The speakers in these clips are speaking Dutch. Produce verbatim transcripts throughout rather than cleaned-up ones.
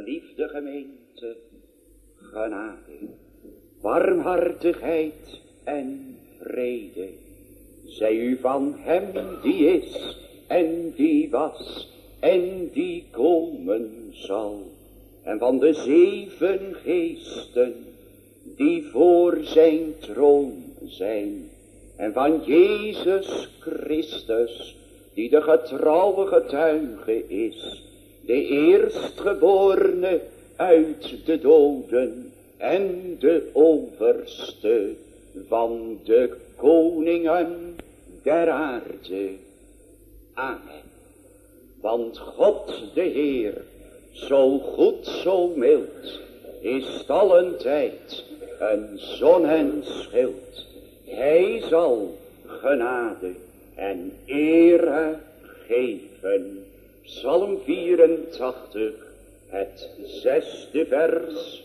Geliefde gemeente, genade, barmhartigheid en vrede zij u van hem die is en die was en die komen zal, en van de zeven geesten die voor zijn troon zijn, en van Jezus Christus die de getrouwe getuige is, de eerstgeborene uit de doden en de overste van de koningen der aarde. Amen. Want God de Heer, zo goed, zo mild, is alentijd een zon en schild. Hij zal genade en ere geven. Psalm vierentachtig, het zesde vers.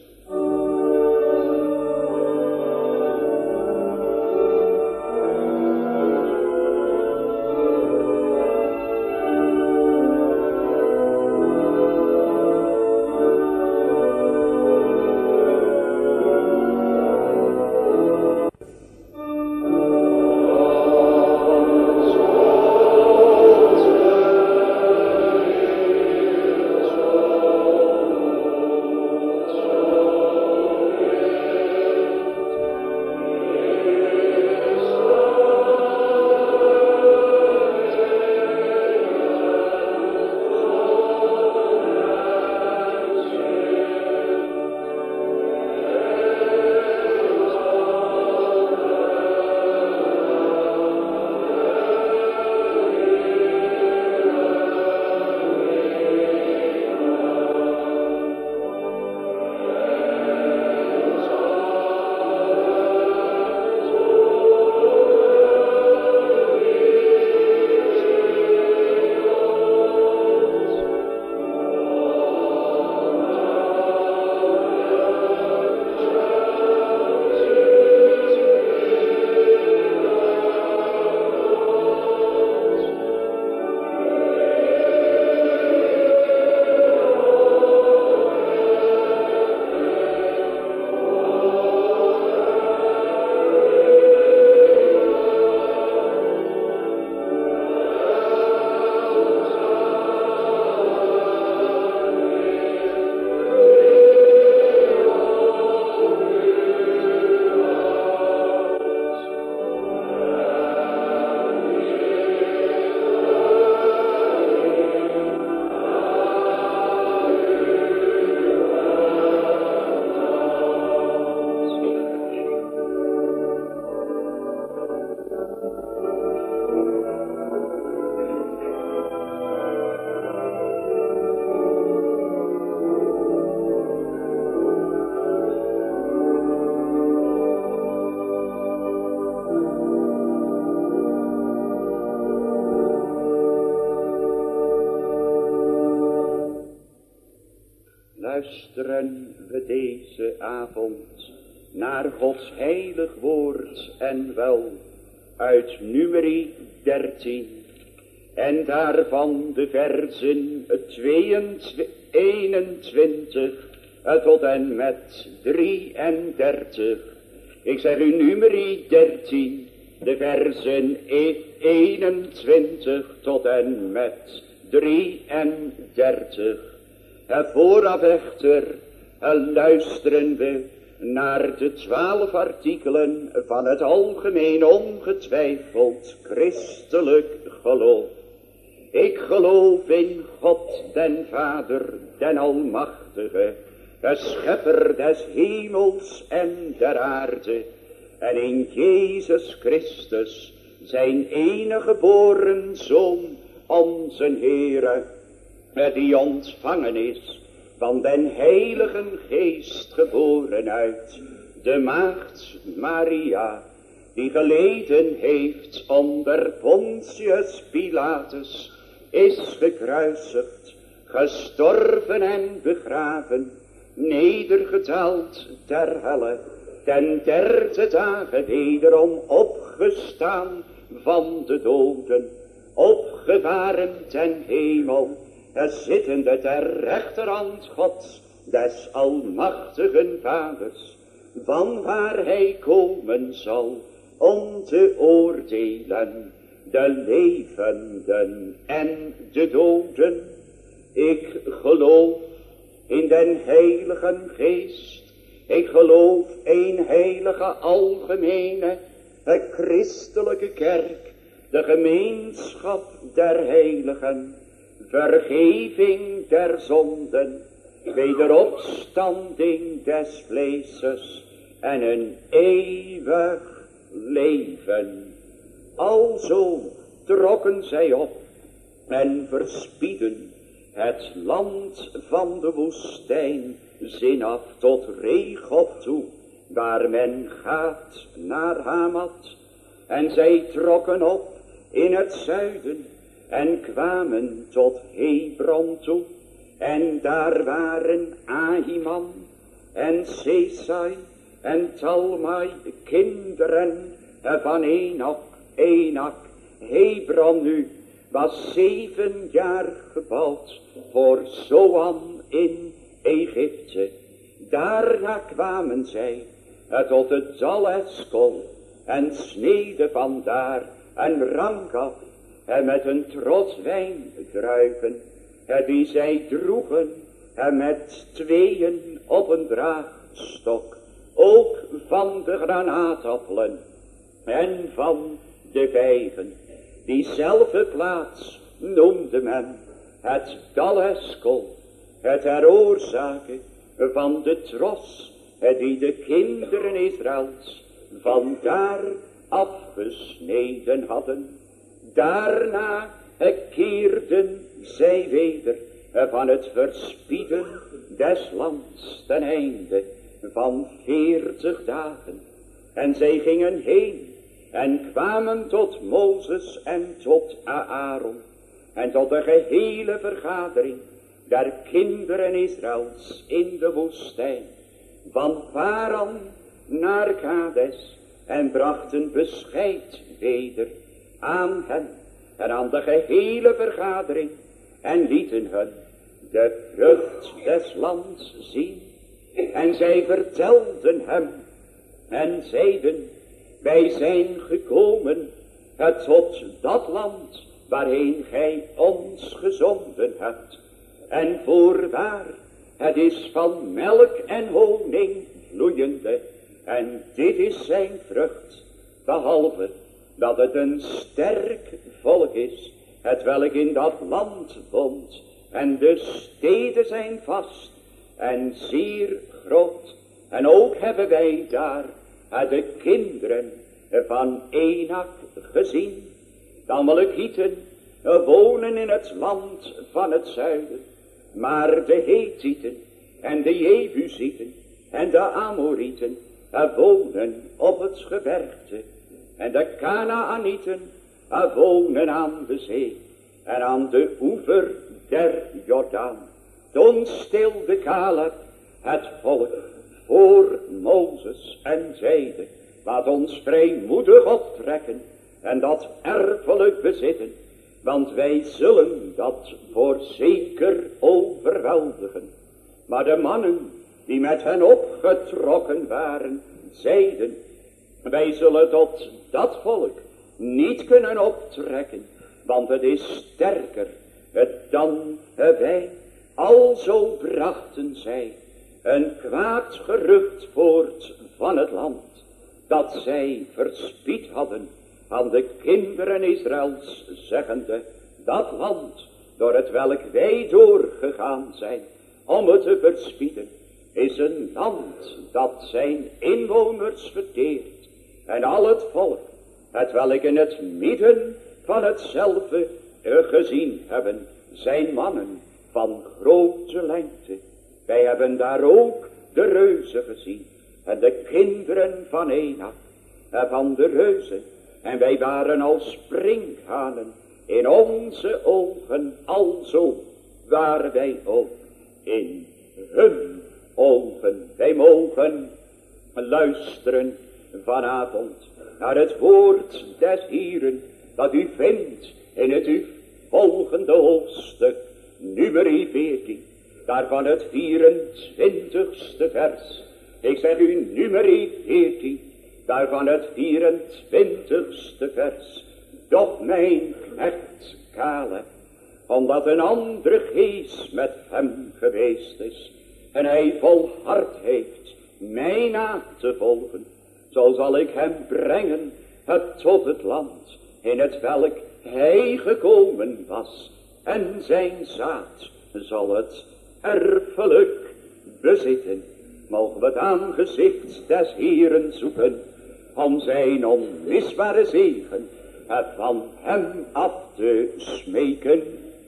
Luisteren we deze avond naar Gods heilig woord en wel uit Numeri dertien en daarvan de versen eenentwintig tot en met drieëndertig. Ik zeg u Numeri dertien, de versen eenentwintig tot en met drieëndertig. En vooraf echter luisteren we naar de twaalf artikelen van het algemeen ongetwijfeld christelijk geloof. Ik geloof in God den Vader, den Almachtige, de schepper des hemels en der aarde, en in Jezus Christus, zijn enige geboren Zoon, onze Heere, die ontvangen is van den Heiligen Geest, geboren uit de Maagd Maria, die geleden heeft onder Pontius Pilatus, is gekruisigd, gestorven en begraven, nedergedaald ter helle, ten derde dagen wederom opgestaan van de doden, opgevaren ten hemel, zittende ter rechterhand Gods, des almachtigen vaders, van waar hij komen zal, om te oordelen de levenden en de doden. Ik geloof in den Heilige Geest. Ik geloof een heilige algemene, een christelijke kerk, de gemeenschap der heiligen, vergeving der zonden, wederopstanding des vleeses en een eeuwig leven. Alzo trokken zij op en verspieden het land van de woestijn zinaf tot Regob toe, waar men gaat naar Hamat. En zij trokken op in het zuiden en kwamen tot Hebron toe. En daar waren Ahiman en Sesai en Talmai, kinderen van Enak. Enak, Hebron nu, was zeven jaar gebouwd voor Zoan in Egypte. Daarna kwamen zij tot het dal Eskol en sneden vandaar een rank af en met een tros wijndruiven, die zij droegen en met tweeën op een draagstok, ook van de granaatappelen en van de vijgen. Diezelfde plaats noemde men het dal Eskol, het ter oorzake van de tros die de kinderen Israëls vandaar afgesneden hadden. Daarna keerden zij weder van het verspieden des lands ten einde van veertig dagen. En zij gingen heen en kwamen tot Mozes en tot Aaron en tot de gehele vergadering der kinderen Israëls in de woestijn, van Paran naar Kades, en brachten bescheid weder aan hen en aan de gehele vergadering en lieten hun de vrucht des lands zien. En zij vertelden hem en zeiden: wij zijn gekomen tot dat land waarheen gij ons gezonden hebt. En voorwaar, het is van melk en honing vloeiende, en dit is zijn vrucht, behalve dat het een sterk volk is, het welk in dat land woont, en de steden zijn vast en zeer groot. En ook hebben wij daar de kinderen van Enak gezien. De Amalekieten wonen in het land van het zuiden, maar de Hethieten en de Jebusieten en de Amorieten wonen op het gebergte. En de Kanaanieten wonen aan de zee en aan de oever der Jordaan. Toen stilde Caleb het volk voor Mozes en zeide: laat ons vrijmoedig optrekken en dat erfelijk bezitten, want wij zullen dat voorzeker overweldigen. Maar de mannen die met hen opgetrokken waren, zeiden: wij zullen tot dat volk niet kunnen optrekken, want het is sterker dan wij. Alzo brachten zij een kwaad gerucht voort van het land, dat zij verspied hadden aan de kinderen Israëls, zeggende: dat land door het welk wij doorgegaan zijn om het te verspieden, is een land dat zijn inwoners verteert, en al het volk, het welk in het midden van hetzelfde gezien hebben, zijn mannen van grote lengte. Wij hebben daar ook de reuzen gezien en de kinderen van Enak en van de reuzen, en wij waren als sprinkhanen in onze ogen, alzo waren wij ook in hun ogen. Wij mogen luisteren vanavond naar het woord des Hieren, dat u vindt in het u volgende hoofdstuk, nummer veertien, daarvan het vierentwintigste vers. Ik zeg u nummer veertien, daarvan het vierentwintigste vers. Doch mijn knecht Caleb, omdat een andere geest met hem geweest is, en hij volhard heeft mij na te volgen, zo zal ik hem brengen het tot het land, in het welk hij gekomen was, en zijn zaad zal het erfelijk bezitten. Mogen we het aangezicht des Heeren zoeken, om zijn onmisbare zegen van hem af te smeken.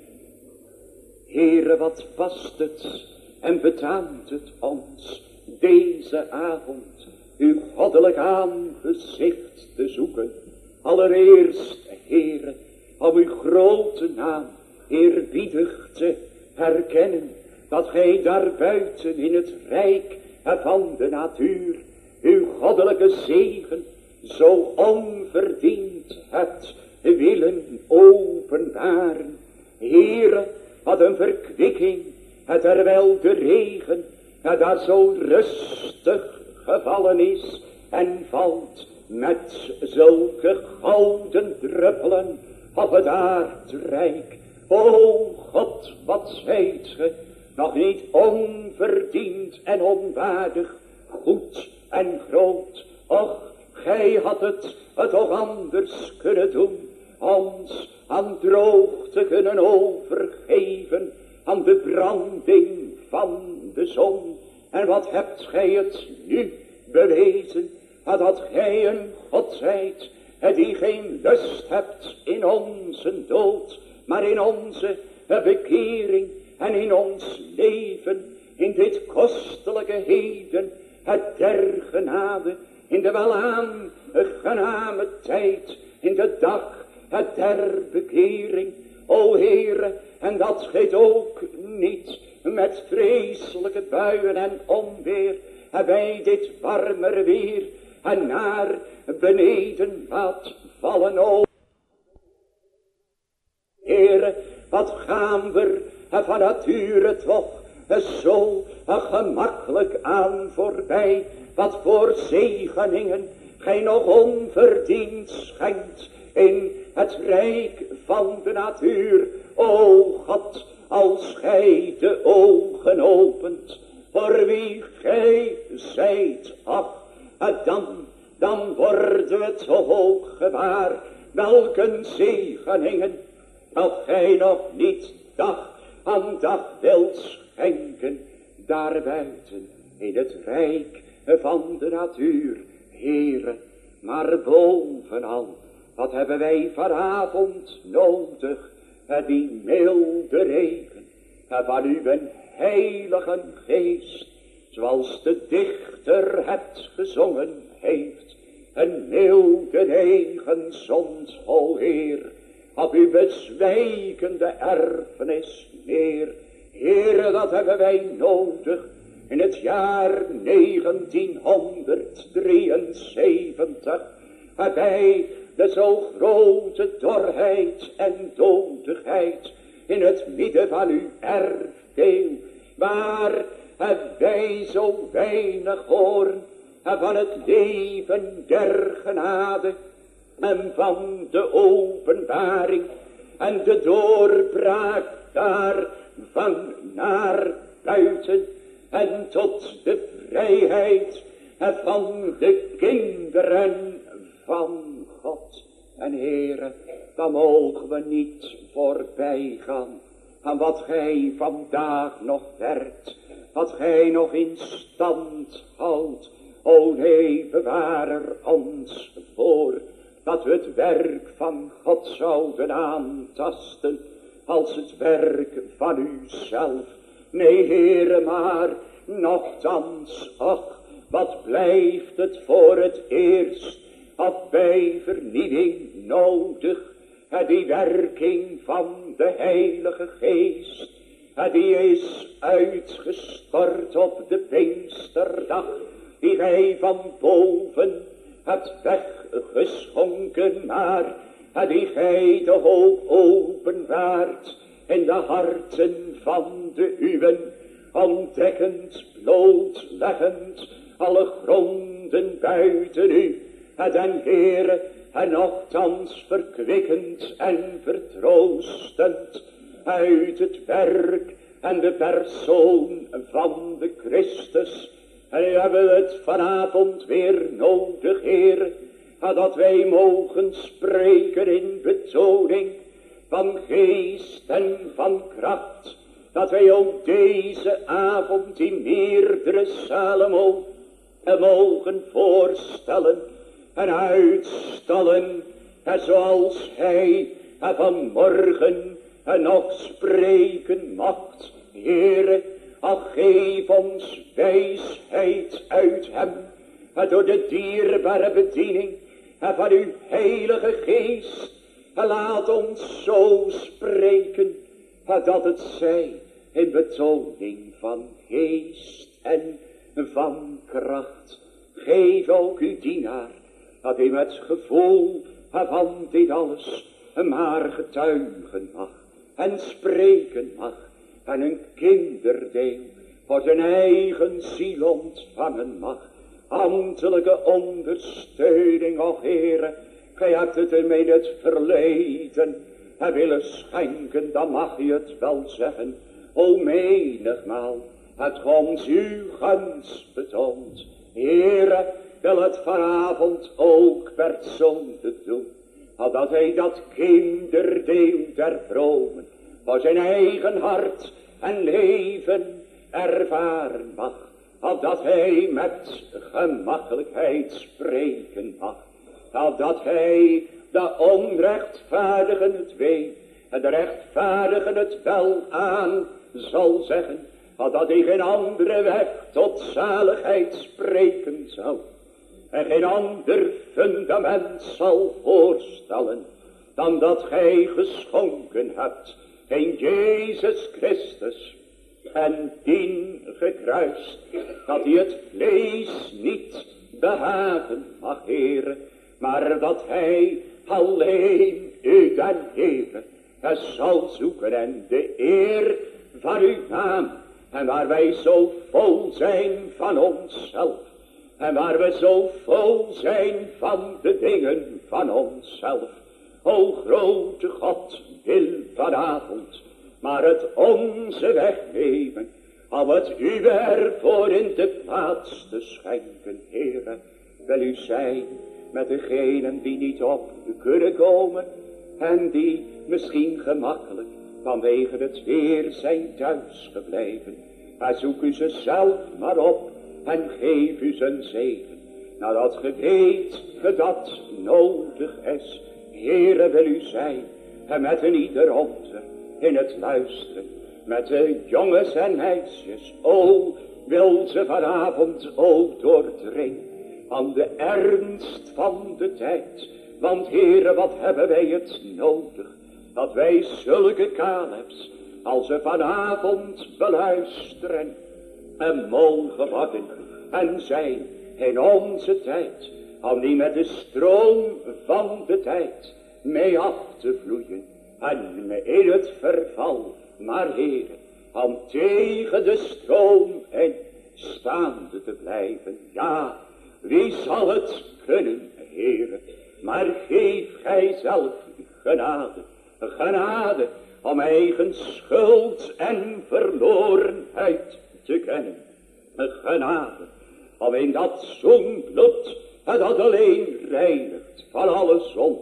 Heere, wat past het en betaamt het ons deze avond uw goddelijk aangezicht te zoeken. Allereerst, Heere, om uw grote naam eerbiedig te herkennen, dat gij daarbuiten in het rijk van de natuur uw goddelijke zegen zo onverdiend hebt willen openbaren. Heere, wat een verkwikking, terwijl de regen daar zo rustig gevallen is en valt met zulke gouden druppelen op het aardrijk. O God, wat zijt ge nog niet onverdiend en onwaardig, goed en groot. Och, gij had het, het toch anders kunnen doen, ons aan droogte kunnen overgeven, aan de branding van de zon. En wat hebt gij het nu bewezen, dat gij een God zijt, die geen lust hebt in onze dood, maar in onze bekering en in ons leven, in dit kostelijke heden, het der genade, in de welaangename tijd, in de dag het der bekering. O Heere, en dat geeft ook niet met vreselijke buien en onweer, bij dit warmer weer en naar beneden laat vallen. O Heere, wat gaan we van nature toch zo gemakkelijk aan voorbij, wat voor zegeningen gij nog onverdiend schenkt in het rijk van de natuur. O God, als gij de ogen opent voor wie gij zijt, ach, dan, dan worden we toch ook gewaar welke zegeningen dat gij nog niet dag aan dag wilt schenken daarbuiten in het rijk van de natuur. Heere, maar bovenal, wat hebben wij vanavond nodig? Die milde regen van uw heilige geest, zoals de dichter het gezongen heeft. Een milde regen zond, o Heer, op uw bezwijkende erfenis neer. Heere, dat hebben wij nodig in het jaar negentienhonderddrieënzeventig, bij de zo grote dorheid en dodigheid in het midden van uw erfdeel, waar wij zo weinig horen van het leven der genade en van de openbaring en de doorbraak daarvan naar buiten en tot de vrijheid van de kinderen van God. En Heere, dan mogen we niet voorbij gaan aan wat gij vandaag nog werkt, wat gij nog in stand houdt. O nee, bewaar er ons voor dat we het werk van God zouden aantasten als het werk van u zelf. Nee, Heere, maar nochtans, ach, wat blijft het voor het eerst of bij vernieuwing nodig? Die werking van de Heilige Geest, die is uitgestort op de Pinksterdag, die gij van boven hebt weggeschonken, maar die gij de hoop openbaart in de harten van de uwen, ontdekkend, blootleggend, alle gronden buiten u, en Heere, en nochtans verkwikkend en vertroostend, uit het werk en de persoon van de Christus. En nu hebben we het vanavond weer nodig, Heer, dat wij mogen spreken in betoning van geest en van kracht. Dat wij ook deze avond in meerdere zalen mogen voorstellen en uitstallen, en zoals hij vanmorgen nog spreken mag. Heere, ach, geef ons wijsheid uit hem, door de dierbare bediening van uw heilige geest. Laat ons zo spreken, dat het zij in betoning van geest en van kracht. Geef ook uw dienaar, dat hij met gevoel van dit alles maar getuigen mag en spreken mag, en een kinderdeel voor zijn eigen ziel ontvangen mag. Ambtelijke ondersteuning, o Heere, gij hebt het hem in het verleden en willen schenken, dan mag je het wel zeggen. O menigmaal het ons uw gunst betoond. Heere, wil het vanavond ook persoonlijk doen, dat hij dat kinderdeel der vromen voor zijn eigen hart en leven ervaren mag, dat hij met gemakkelijkheid spreken mag, dat hij de onrechtvaardigen het wee en de rechtvaardigen het wel aan zal zeggen, dat hij geen andere weg tot zaligheid spreken zal en geen ander fundament zal voorstellen dan dat gij geschonken hebt in Jezus Christus en dien gekruist, dat hij het vlees niet behagen mag, Heere, maar dat hij alleen u den Heere zal zoeken en de eer van uw naam. En waar wij zo vol zijn van onszelf, en waar we zo vol zijn van de dingen van onszelf. O grote God, wil vanavond maar het onze wegnemen, om het u ervoor in de plaats te schenken, Heere. Wil u zijn met degenen die niet op kunnen komen en die misschien gemakkelijk vanwege het weer zijn thuis gebleven. Maar zoek u ze zelf maar op en geef u zijn zegen, nadat ge weet dat nodig is. Heere, wil u zijn en met een ieder onder in het luisteren, met de jongens en meisjes. O, wil ze vanavond ook doordringen aan de ernst van de tijd. Want Heere, wat hebben wij het nodig, dat wij zulke Kalebs als ze vanavond beluisteren en mogen worden en zijn in onze tijd, om niet met de stroom van de tijd mee af te vloeien en in het verval, maar Heere, om tegen de stroom in staande te blijven. Ja, wie zal het kunnen, Heere, maar geef gij zelf genade, genade om eigen schuld en verlorenheid te kennen. Genade om in dat zoenbloed dat alleen reinigt van alle zonde,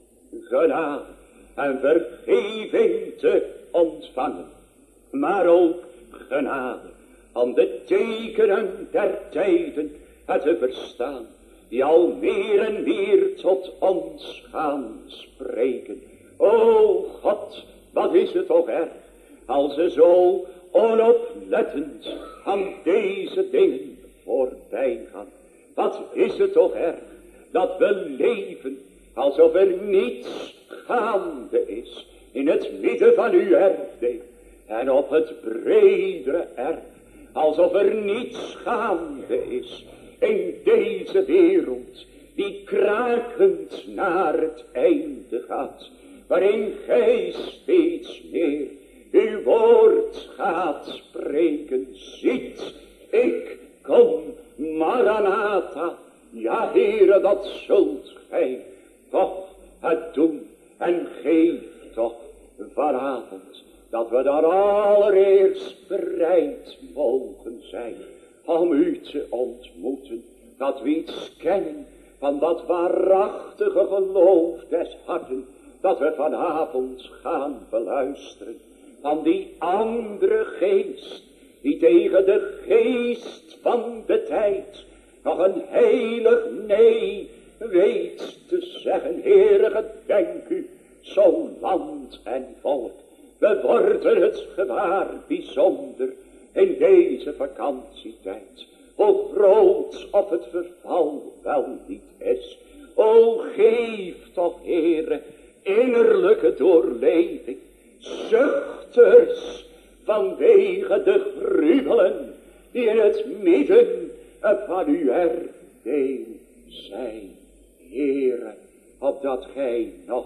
genade en vergeving te ontvangen, maar ook genade om de tekenen der tijden te verstaan, die al meer en meer tot ons gaan spreken. O God, wat is het toch erg, als ze zo onoplettend aan deze dingen voorbij gaan. Wat is het toch erg, dat we leven alsof er niets gaande is in het midden van uw erfdeel en op het bredere erf, alsof er niets gaande is in deze wereld die krakend naar het einde gaat, waarin gij steeds meer uw woord gaat spreken. Ziet, ik kom, Maranatha. Ja, Heere, dat zult gij toch het doen. En geef toch vanavond dat we daar allereerst bereid mogen zijn om u te ontmoeten. Dat we iets kennen van dat waarachtige geloof des harten, dat we vanavond gaan beluisteren. Van die andere geest, die tegen de geest van de tijd nog een heilig nee weet te zeggen. Heere, gedenk u, zo'n land en volk. We worden het gewaar bijzonder in deze vakantietijd. Hoe groot op het verval wel niet is. O, geef toch, Heere, innerlijke doorleving. Zuchters vanwege de gruwelen die in het midden van uw erfdeel zijn. Heere, opdat gij nog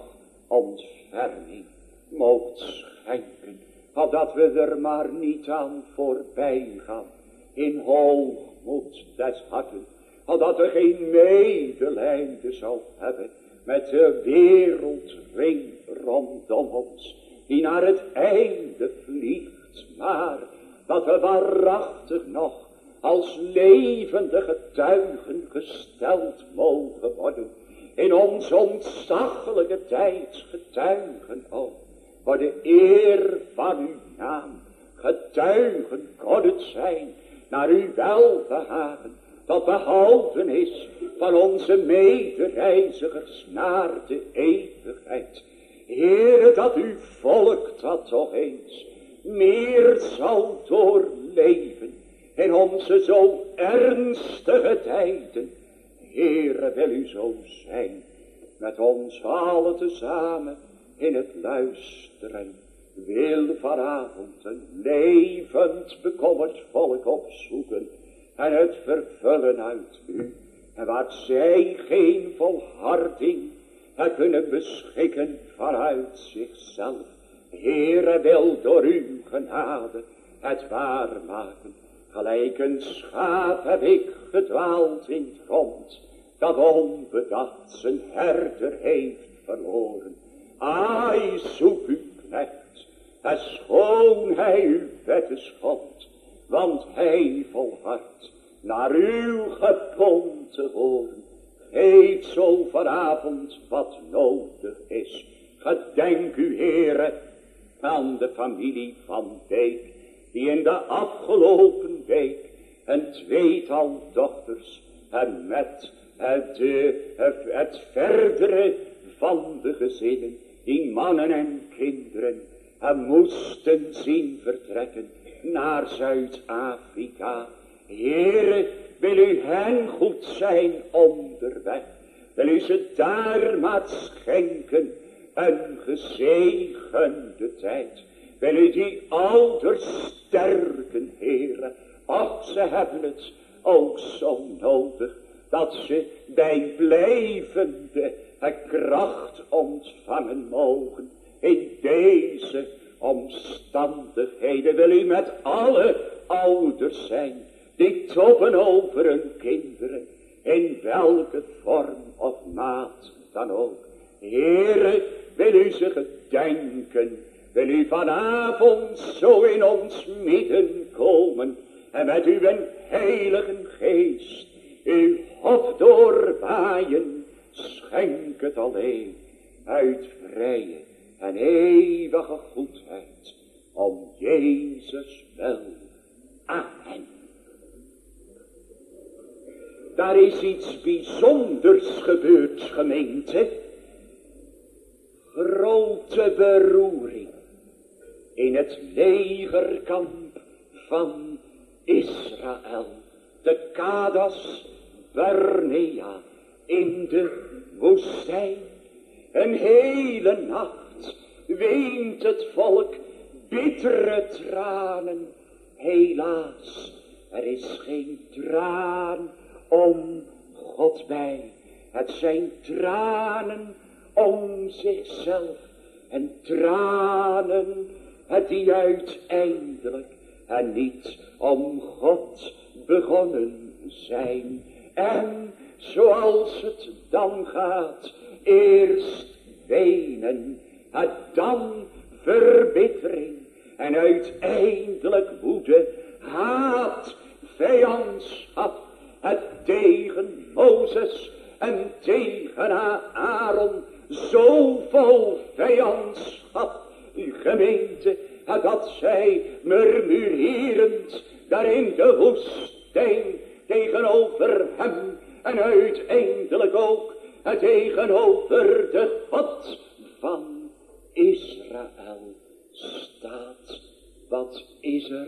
ontferming moogt schenken. Opdat we er maar niet aan voorbij gaan. In hoogmoed des harten. Opdat we geen medelijden zou hebben met de wereldring rondom ons. Die naar het einde vliegt. Maar dat we waarachtig nog als levende getuigen gesteld mogen worden. In ons ontzaglijke tijd getuigen ook. Voor de eer van uw naam. Getuigen kon het zijn naar uw welbehagen. Dat behouden is van onze medereizigers naar de eeuwigheid. Heere, dat uw volk dat toch eens meer zal doorleven in onze zo ernstige tijden. Heere, wil u zo zijn met ons allen tezamen in het luisteren. Wil vanavond een levend bekommerd volk opzoeken en het vervullen uit u. En waar zij geen volharding kunnen beschikken vanuit zichzelf. Heere, wil door uw genade het waarmaken. Gelijk een schaap heb ik gedwaald in het grond, dat onbedacht zijn herder heeft verloren. Ai, zoek uw knecht, en schoon hij uw wetten schond, want hij volhardt naar uw gebod te horen. Geef zo vanavond wat nodig is. Gedenk u, Heere, aan de familie van Beek, die in de afgelopen week een tweetal dochters en met het, het verdere van de gezinnen, die mannen en kinderen, en moesten zien vertrekken naar Zuid-Afrika. Heere, wil u hen goed zijn onderweg. Wil u ze daar maar schenken een gezegende tijd. Wil u die ouders sterken, Heere. Ach, ze hebben het ook zo nodig, dat ze bij blijvende kracht ontvangen mogen. In deze omstandigheden wil u met alle ouders zijn, die toppen over hun kinderen, in welke vorm of maat dan ook. Heere, wil u ze gedenken, wil u vanavond zo in ons midden komen, en met uw heilige geest uw hof doorwaaien. Schenk het alleen uit vrije en eeuwige goedheid, om Jezus wil. Amen. Daar is iets bijzonders gebeurd, gemeente. Grote beroering in het legerkamp van Israël. De Kadas Barnea in de woestijn. Een hele nacht weent het volk bittere tranen. Helaas, er is geen traan om God bij. Het zijn tranen om zichzelf en tranen het die uiteindelijk en niet om God begonnen zijn. En zoals het dan gaat, eerst wenen, het dan verbittering en uiteindelijk woede, haat, vijandschap, het tegen Mozes en tegen Aaron, zo vol vijandschap, gemeente, dat zij murmurerend daar in de woestijn tegenover hem en uiteindelijk ook tegenover de God van Israël staat. Wat is er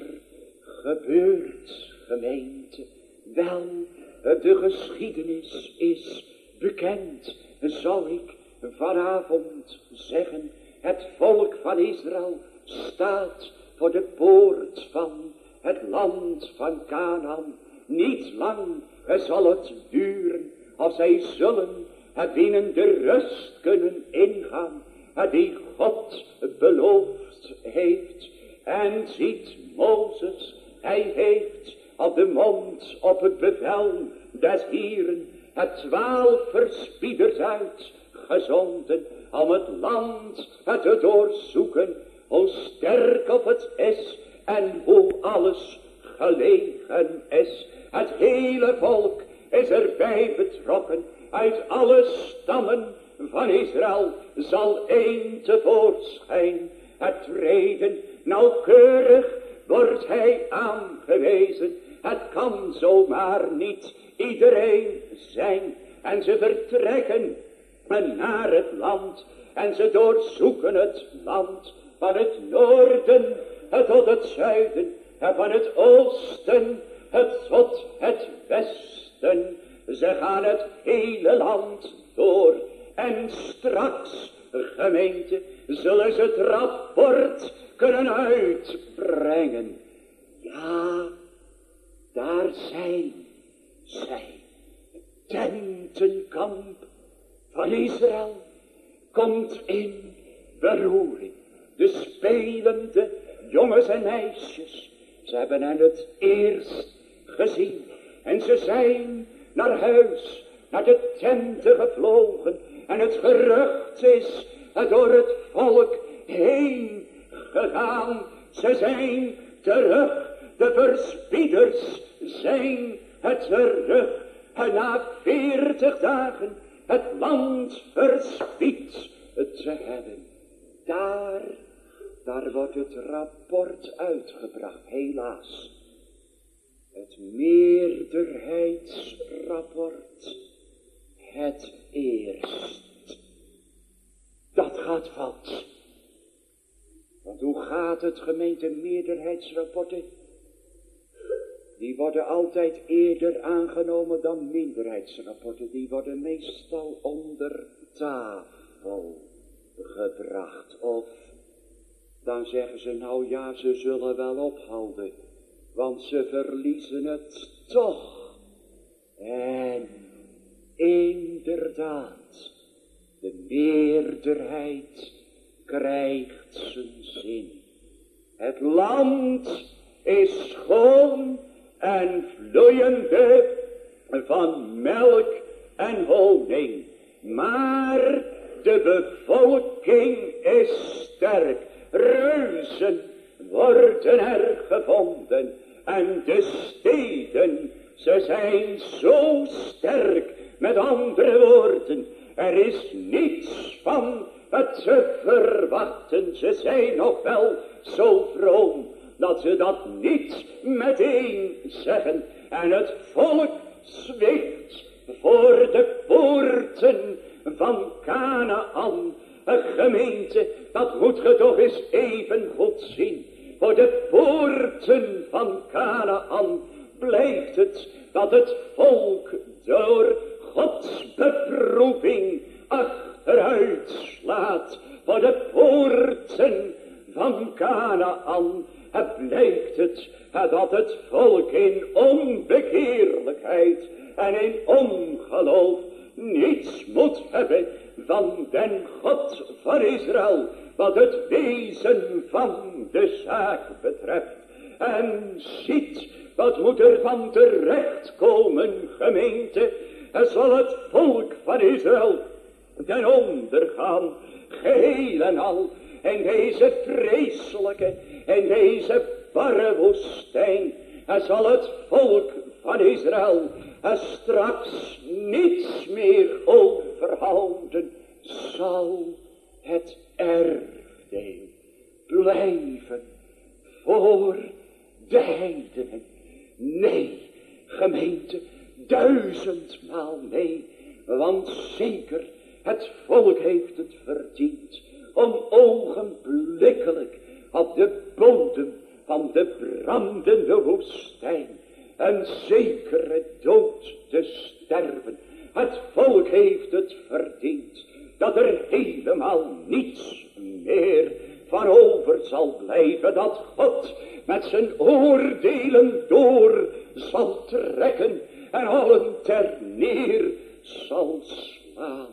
gebeurd, gemeente? Wel, de geschiedenis is bekend, zou ik vanavond zeggen. Het volk van Israël staat voor de poort van het land van Canaan. Niet lang zal het duren, of zij zullen binnen de rust kunnen ingaan die God beloofd heeft. En ziet Mozes, hij heeft op de mond, op het bevel des Hieren, het twaalf verspieders uitgezonden om het land te doorzoeken, hoe sterk of het is en hoe alles gelegen is. Het hele volk is erbij betrokken, uit alle stammen van Israël zal één tevoorschijn het treden. Nauwkeurig wordt hij aangewezen, het kan zomaar niet iedereen zijn. En ze vertrekken naar het land en ze doorzoeken het land van het noorden tot het zuiden en van het oosten tot het westen. Ze gaan het hele land door en straks, gemeente, zullen ze het rapport kunnen uitbrengen. Ja, daar zijn zij. Tentenkamp van Israël komt in beroering. De spelende jongens en meisjes, ze hebben hen het eerst gezien. En ze zijn naar huis, naar de tenten gevlogen. En het gerucht is door het volk heen gegaan. Ze zijn terug, de verspieders zijn het terug. En na veertig dagen het land verspied te hebben. Daar, daar wordt het rapport uitgebracht, helaas. Het meerderheidsrapport, het eerst. Dat gaat fout. Want hoe gaat het, gemeente, meerderheidsrapporten? Die worden altijd eerder aangenomen dan minderheidsrapporten. Die worden meestal onder tafel gebracht. Of dan zeggen ze, nou ja, ze zullen wel ophouden. Want ze verliezen het toch. En inderdaad, de meerderheid krijgt zijn zin. Het land is schoon en vloeiende van melk en honing. Maar de bevolking is sterk. Reuzen worden er gevonden. En de steden, ze zijn zo sterk. Met andere woorden, er is niets van het te verwachten. Ze zijn nog wel zo vroom dat ze dat niet meteen zeggen. En het volk zwicht voor de poorten van Canaan. Een gemeente, dat moet je toch eens even goed zien. Voor de poorten van Canaan blijkt het dat het volk door Gods beproeving achteruit slaat. Voor de poorten van Canaan blijkt het dat het volk in onbekeerlijkheid en in ongeloof niets moet hebben van den God van Israël. wat het wezen van de zaak betreft. En ziet, wat moet er van terechtkomen, gemeente? Er zal het volk van Israël ten onder gaan, geheel en al, in deze vreselijke, in deze barre woestijn. Er zal het volk van Israël er straks niets meer overhouden, zal het erfdeel blijven voor de heidenen. Nee, gemeente, duizendmaal nee, want zeker het volk heeft het verdiend om ogenblikkelijk op de bodem van de brandende woestijn een zekere dood te sterven. Het volk heeft het verdiend dat er helemaal niets meer van over zal blijven, dat God met zijn oordelen door zal trekken en allen ter neer zal slaan.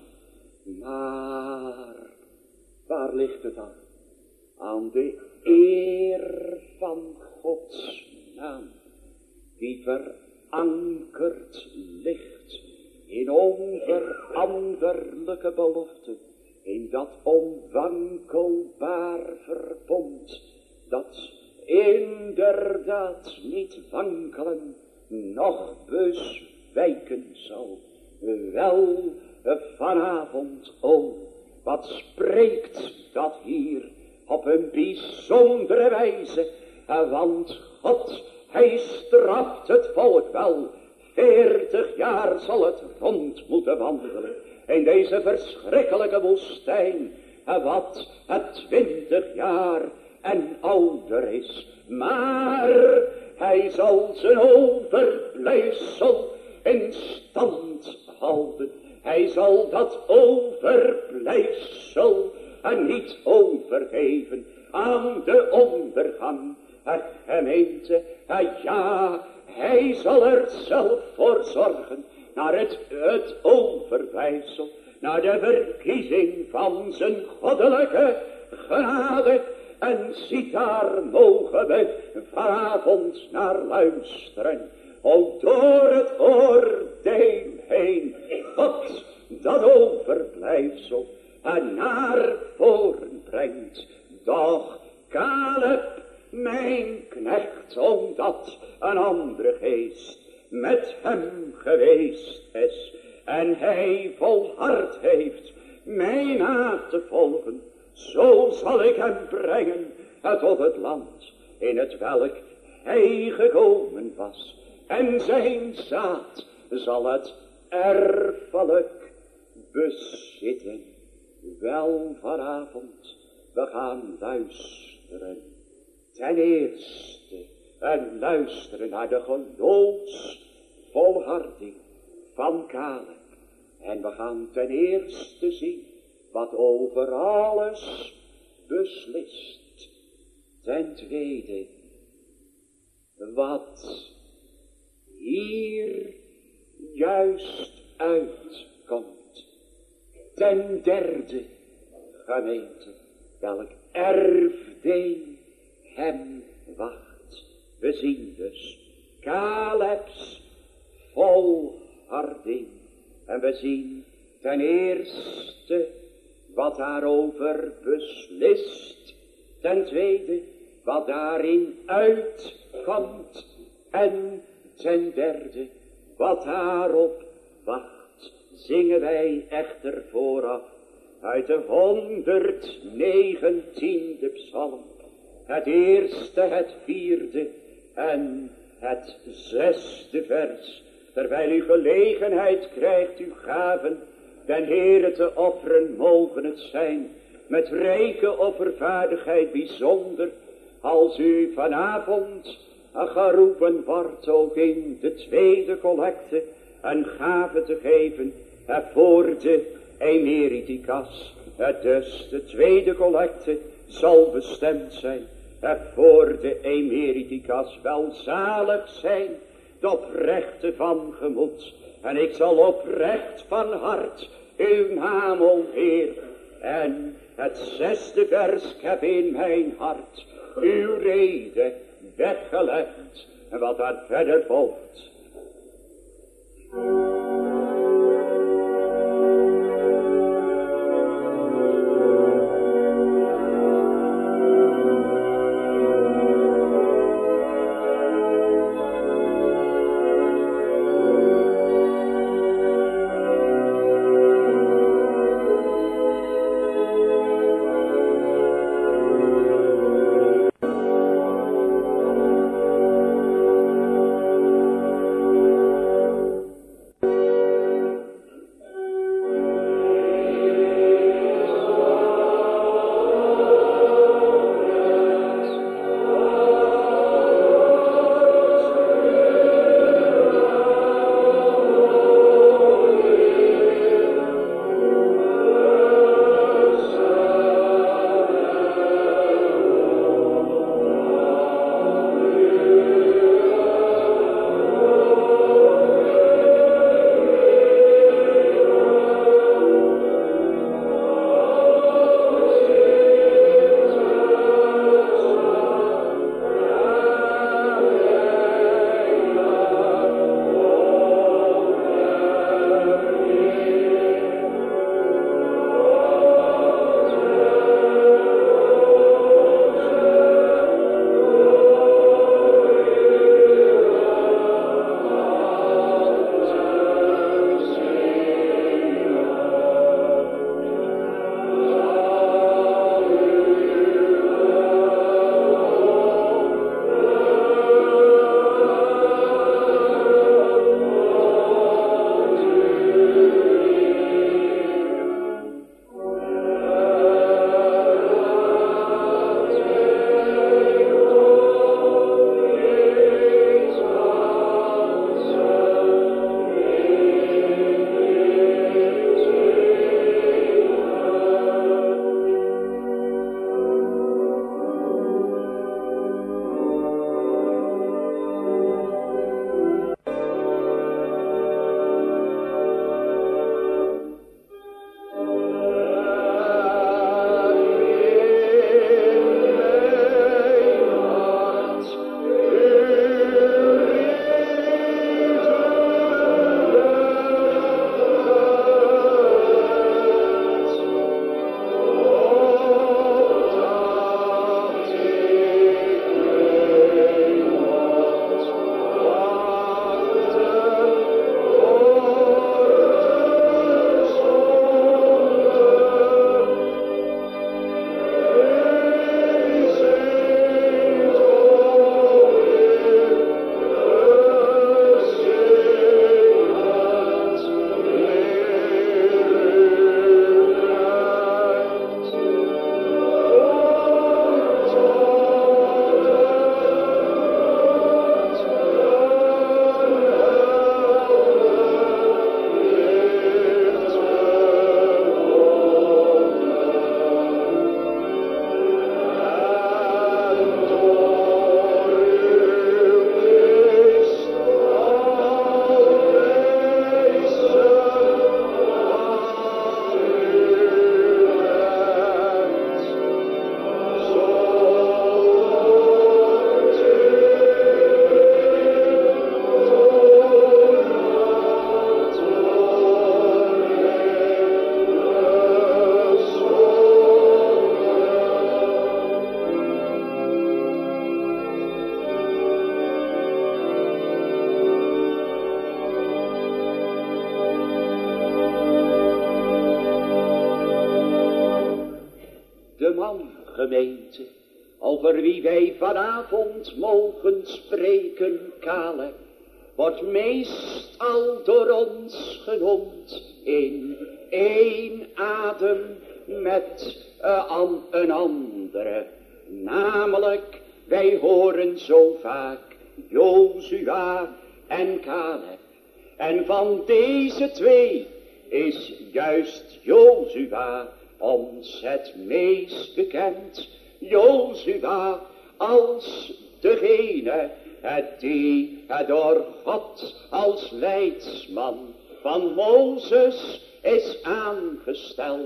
Maar waar ligt het aan? Aan de eer van Gods naam, die verankerd ligt in onveranderlijke beloften, in dat onwankelbaar verbond, dat inderdaad niet wankelen, noch bezwijken zal. Wel vanavond, o, wat spreekt dat hier op een bijzondere wijze, want God, hij straft het volk wel. Veertig jaar zal het rond moeten wandelen in deze verschrikkelijke woestijn, wat het twintig jaar en ouder is. Maar hij zal zijn overblijfsel in stand houden. Hij zal dat overblijfsel en niet overgeven aan de ondergang. Het gemeente, ja, hij zal er zelf voor zorgen, naar het, het overblijfsel, naar de verkiezing van zijn goddelijke genade. En ziet, daar mogen we vanavond naar luisteren. O, door het oordeel heen, God dat overblijfsel en naar voren brengt. Doch Caleb, mijn knecht, omdat een andere geest met hem geweest is en hij volhard heeft mij na te volgen, zo zal ik hem brengen tot het land in het welk hij gekomen was, en zijn zaad zal het erfelijk bezitten. Wel, vanavond, we gaan luisteren. Ten eerste, en luisteren naar de geloofsvolharding van Caleb. En we gaan ten eerste zien wat over alles beslist. Ten tweede, wat hier juist uitkomt. Ten derde, gemeente, welk erfdeel hem wacht. We zien dus Caleb's volharding. En we zien ten eerste wat daarover beslist. Ten tweede, wat daarin uitkomt. En ten derde, wat daarop wacht. Zingen wij echter vooraf uit de honderdnegentiende psalm. Het eerste, het vierde en het zesde vers. Terwijl u gelegenheid krijgt uw gaven den Heere te offeren, mogen het zijn met rijke offervaardigheid bijzonder, als u vanavond geroepen wordt ook in de tweede collecte een gave te geven voor de emeriticas. Dus de tweede collecte zal bestemd zijn voor de emeriticas. Welzalig zijn de oprechte van gemoed. En ik zal oprecht van hart uw naam, o Heer, en Het zesde vers, ik heb in mijn hart uw rede weggelegd. En wat daar verder volgt. gemeente, over wie wij vanavond mogen spreken, Caleb, wordt meestal door ons genoemd in één adem met een andere. Namelijk, wij horen zo vaak Jozua en Caleb. En van deze twee is juist Jozua ons het meest bekend. Jozua als degene die door God als leidsman van Mozes is aangesteld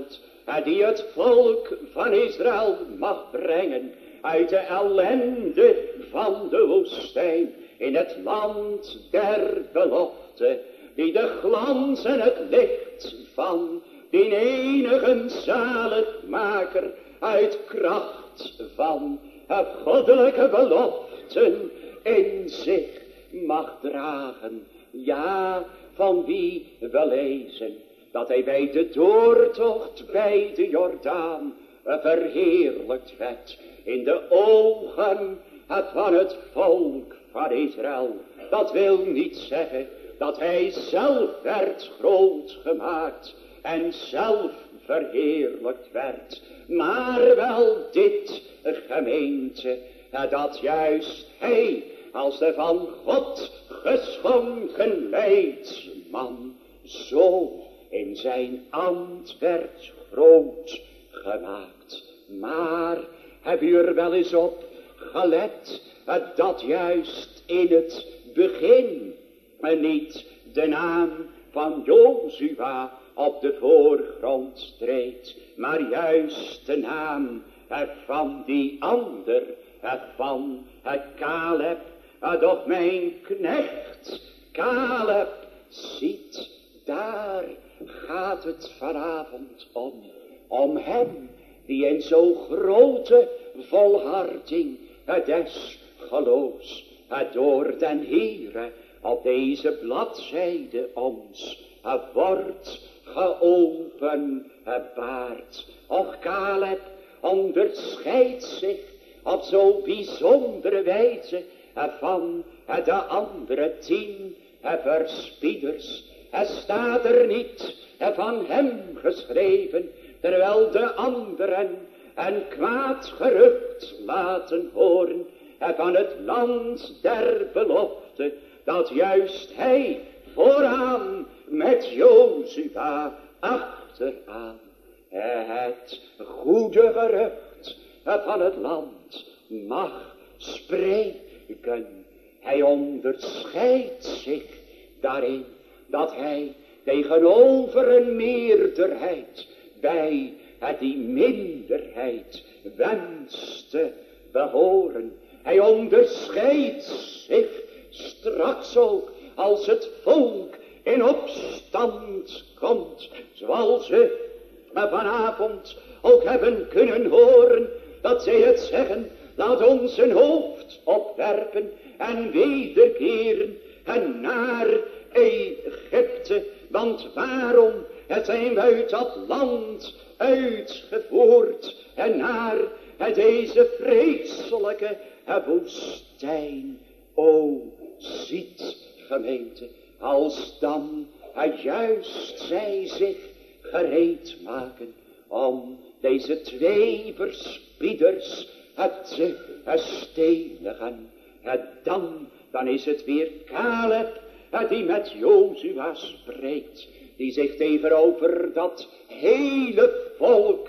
die het volk van Israël mag brengen uit de ellende van de woestijn in het land der belofte, die de glans en het licht van die enige zaligmaker uit kracht van het goddelijke beloften in zich mag dragen. Ja, van wie we lezen dat hij bij de doortocht bij de Jordaan verheerlijkt werd in de ogen van het volk van Israël. Dat wil niet zeggen dat hij zelf werd groot gemaakt en zelf verheerlijkt werd, maar wel dit, gemeente, dat juist hij als de van God geschonken leidsman zo in zijn ambt werd groot gemaakt. Maar heb u er wel eens op gelet dat juist in het begin niet de naam van Jozua op de voorgrond treedt, maar juist de naam van die ander, van Caleb, doch mijn knecht Caleb, ziet, daar gaat het vanavond om, om hem die in zo grote volharding des geloofs door den Heere op deze bladzijde ons wordt geopenbaard. Och, Caleb onderscheidt zich op zo bijzondere wijze van de andere tien verspieders. Er staat er niet van hem geschreven, terwijl de anderen een kwaad gerucht laten horen van het land der belofte, dat juist hij vooraan met Jozua achteraan het goede gerucht van het land mag spreken. Hij onderscheidt zich daarin dat hij tegenover een meerderheid bij die minderheid wenst te behoren. Hij onderscheidt zich straks ook als het volk in opstand komt, zoals we vanavond ook hebben kunnen horen, dat zij het zeggen, laat ons een hoofd opwerpen en wederkeren en naar Egypte, want waarom zijn we uit dat land uitgevoerd en naar deze vreselijke woestijn? O, ziet, gemeente, als dan juist zij zich gereed maken om deze twee verspieders te stenigen, dan, dan is het weer Caleb die met Jozua spreekt, die zich tegenover dat hele volk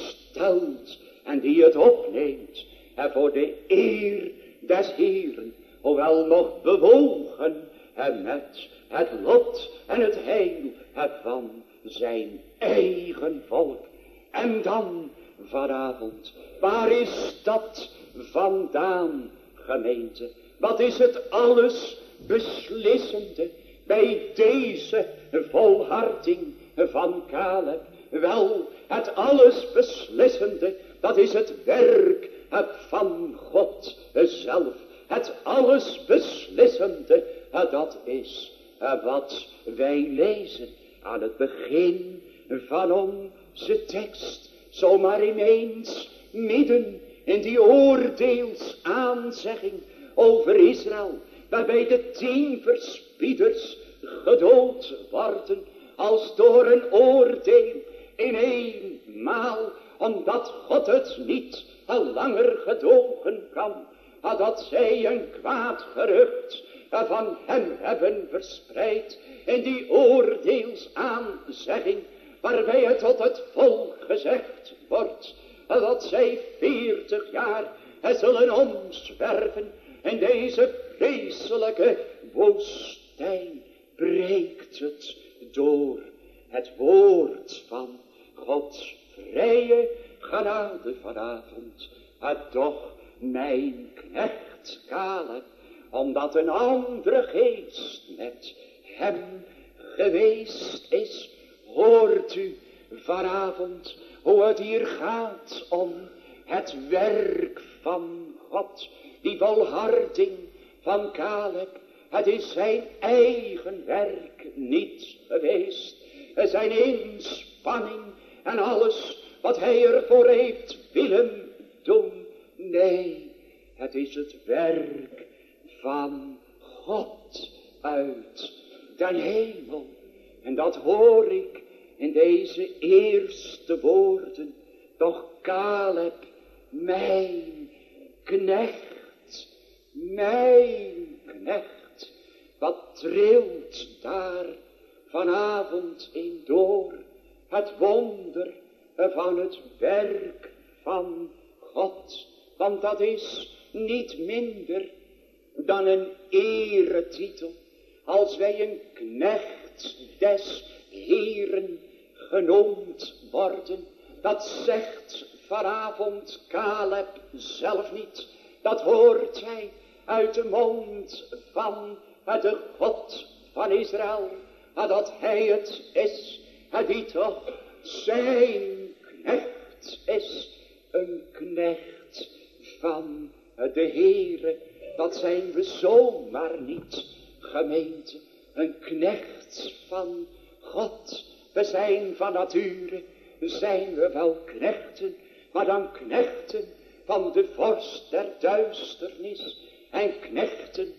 stelt en die het opneemt voor de eer des Heeren, hoewel nog bewogen met het lot en het heil van zijn eigen volk. En dan vanavond, waar is dat vandaan, gemeente? Wat is het alles beslissende bij deze volharding van Caleb? Wel, het alles beslissende, dat is het werk van God zelf. Het alles beslissende, dat is wat wij lezen aan het begin van onze tekst. Zomaar ineens midden in die oordeelsaanzegging over Israël, waarbij de tien verspieders gedood worden als door een oordeel in eenmaal, omdat God het niet langer gedogen kan, dat zij een kwaad gerucht van hem hebben verspreid in die oordeelsaanzegging, waarbij het tot het volk gezegd wordt dat zij veertig jaar zullen omzwerven in deze vreselijke woestijn, breekt het door het woord van God genade vanavond, het toch mijn knecht Caleb, omdat een andere geest met hem geweest is. Hoort u vanavond hoe het hier gaat om het werk van God, die volharding van Caleb. Het is zijn eigen werk niet geweest, zijn inspanning en alles wat hij ervoor heeft willen doen. Nee, het is het werk van God uit den hemel. En dat hoor ik in deze eerste woorden. Doch Caleb, mijn knecht, mijn knecht, wat trilt daar vanavond in door? Het wonder van het werk van God. Want dat is niet minder dan een eretitel. Als wij een knecht des Heeren genoemd worden. Dat zegt vanavond Caleb zelf niet. Dat hoort hij uit de mond van de God van Israël. Dat hij het is, die toch zijn knecht is. Een knecht van de Heere. Dat zijn we zomaar niet, gemeente. Een knecht van God. We zijn van nature, zijn we wel knechten, maar dan knechten van de vorst der duisternis en knechten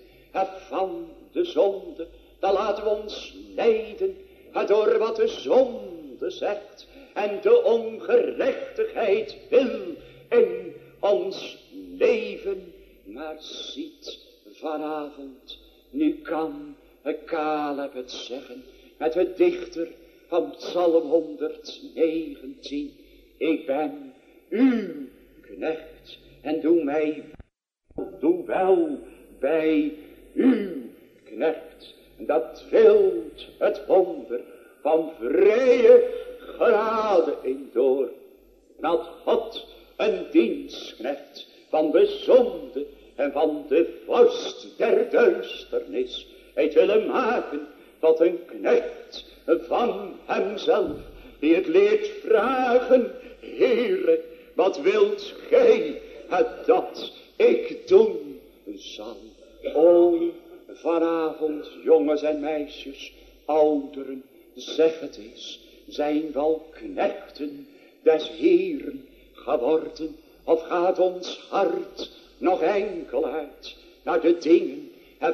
van de zonde. Dan laten we ons leiden door wat de zonde zegt en de ongerechtigheid wil in ons leven. Maar ziet vanavond, nu kan Caleb het zeggen met de dichter van Psalm honderdnegentien. Ik ben uw knecht en doe mij, doe wel bij uw knecht. En dat trilt het wonder van vrije genade in door. Dat God een dienstknecht van de zonde en van de vorst der duisternis heeft willen maken tot een knecht van hemzelf, die het leert vragen: Heere, wat wilt gij het dat ik doen zal? O, vanavond, jongens en meisjes, ouderen, zeg het eens, zijn wel knechten des Heeren geworden? Of gaat ons hart nog enkel uit naar de dingen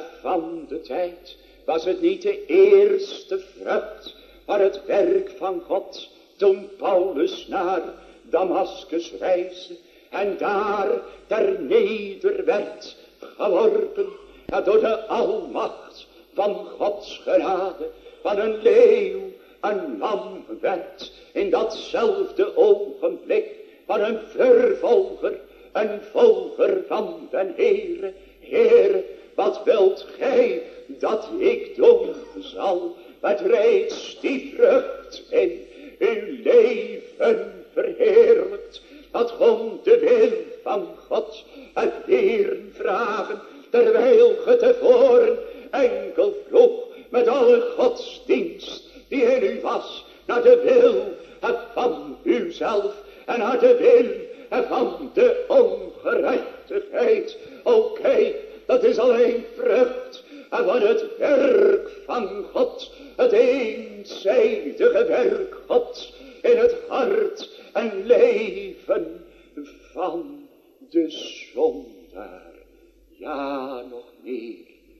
van de tijd? Was het niet de eerste vrucht van het werk van God toen Paulus naar Damaskus reisde en daar ter neder werd geworpen door de almacht van Gods genade, van een leeuw een lam werd in datzelfde ogenblik, van een vervolger een volger van den Heere? Heere, wat wilt gij dat ik doen zal? Met reeds die vrucht in uw leven verheerlijkt, dat gewoon de wil van God het leren vragen, terwijl ge tevoren enkel vroeg met alle godsdienst die in u was, naar de wil van uzelf en naar de wil van de ongerechtigheid. O kijk, dat is alleen vrucht van het werk van God, het eenzijdige werk God in het hart en leven van de zondaar. Ja, nog meer,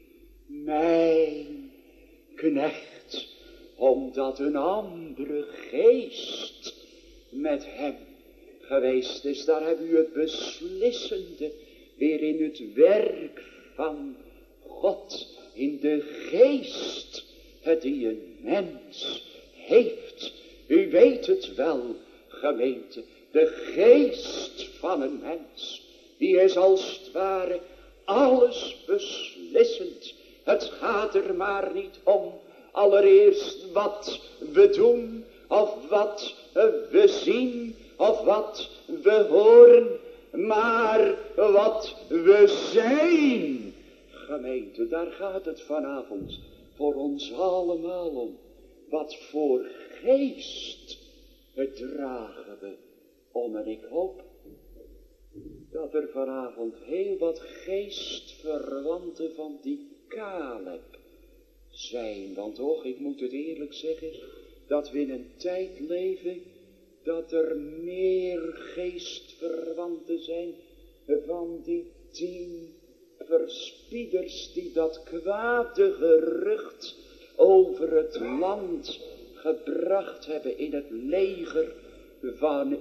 mijn knecht, omdat een andere geest met hem geweest is. Daar hebben u het beslissende weer in het werk van God, in de geest die een mens heeft. U weet het wel, gemeente, de geest van een mens, die is als het ware alles beslissend. Het gaat er maar niet om allereerst wat we doen, of wat we zien, of wat we horen, maar wat we zijn. Gemeente, daar gaat het vanavond voor ons allemaal om. Wat voor geest dragen we om. En ik hoop dat er vanavond heel wat geestverwanten van die Caleb zijn. Want toch, ik moet het eerlijk zeggen, dat we in een tijd leven dat er meer geestverwanten zijn van die tien verspieders die dat kwade gerucht over het land gebracht hebben in het leger van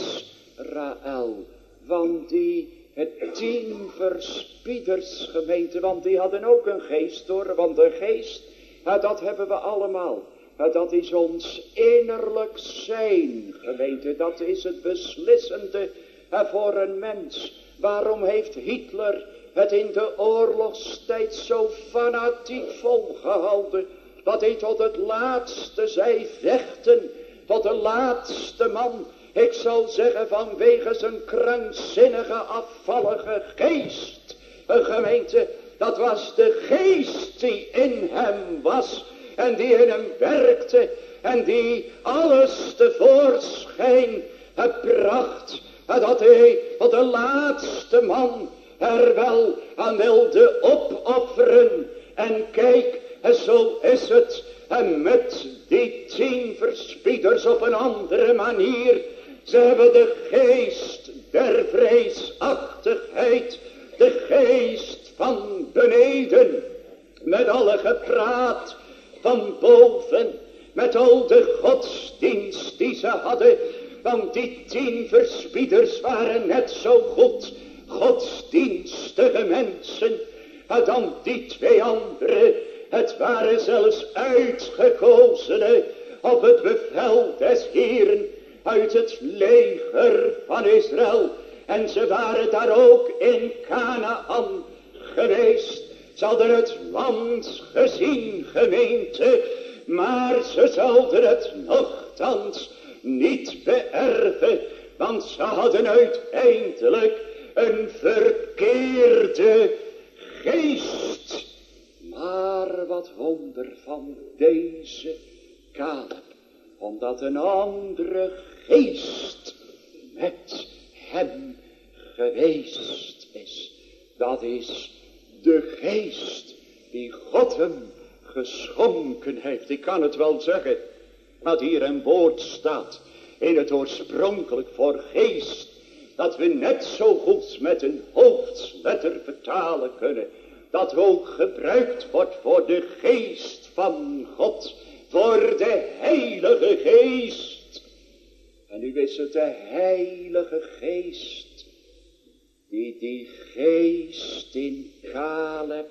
Israël. Van die het tien verspieders, gemeente, want die hadden ook een geest hoor, want de geest, dat hebben we allemaal. Dat is ons innerlijk zijn, gemeente, dat is het beslissende voor een mens. Waarom heeft Hitler het in de oorlogstijd zo fanatiek volgehouden, dat hij tot het laatste zei vechten, tot de laatste man. Ik zal zeggen vanwege zijn krankzinnige afvallige geest. Een gemeente, dat was de geest die in hem was en die in hem werkte en die alles tevoorschijn bracht. En dat hij tot de laatste man er wel aan wilde opofferen. En kijk, zo is het. En met die tien verspieders op een andere manier. Ze hebben de geest der vreesachtigheid. De geest van beneden. Met alle gepraat van boven. Met al de godsdienst die ze hadden. Want die tien verspieders waren net zo goed godsdienstige mensen dan die twee anderen. Het waren zelfs uitgekozenen op het bevel des Heeren uit het leger van Israël. En ze waren daar ook in Canaan geweest. Ze hadden het land gezien, gemeente, maar ze zouden het nochtans niet beërven, want ze hadden uiteindelijk een verkeerde geest. Maar wat wonder van deze Caleb, omdat een andere geest met hem geweest is. Dat is de geest die God hem geschonken heeft. Ik kan het wel zeggen, wat hier een woord staat in het oorspronkelijk voor geest, dat we net zo goed met een hoofdsletter vertalen kunnen, dat ook gebruikt wordt voor de geest van God, voor de Heilige Geest. En nu is het de Heilige Geest die die geest in Caleb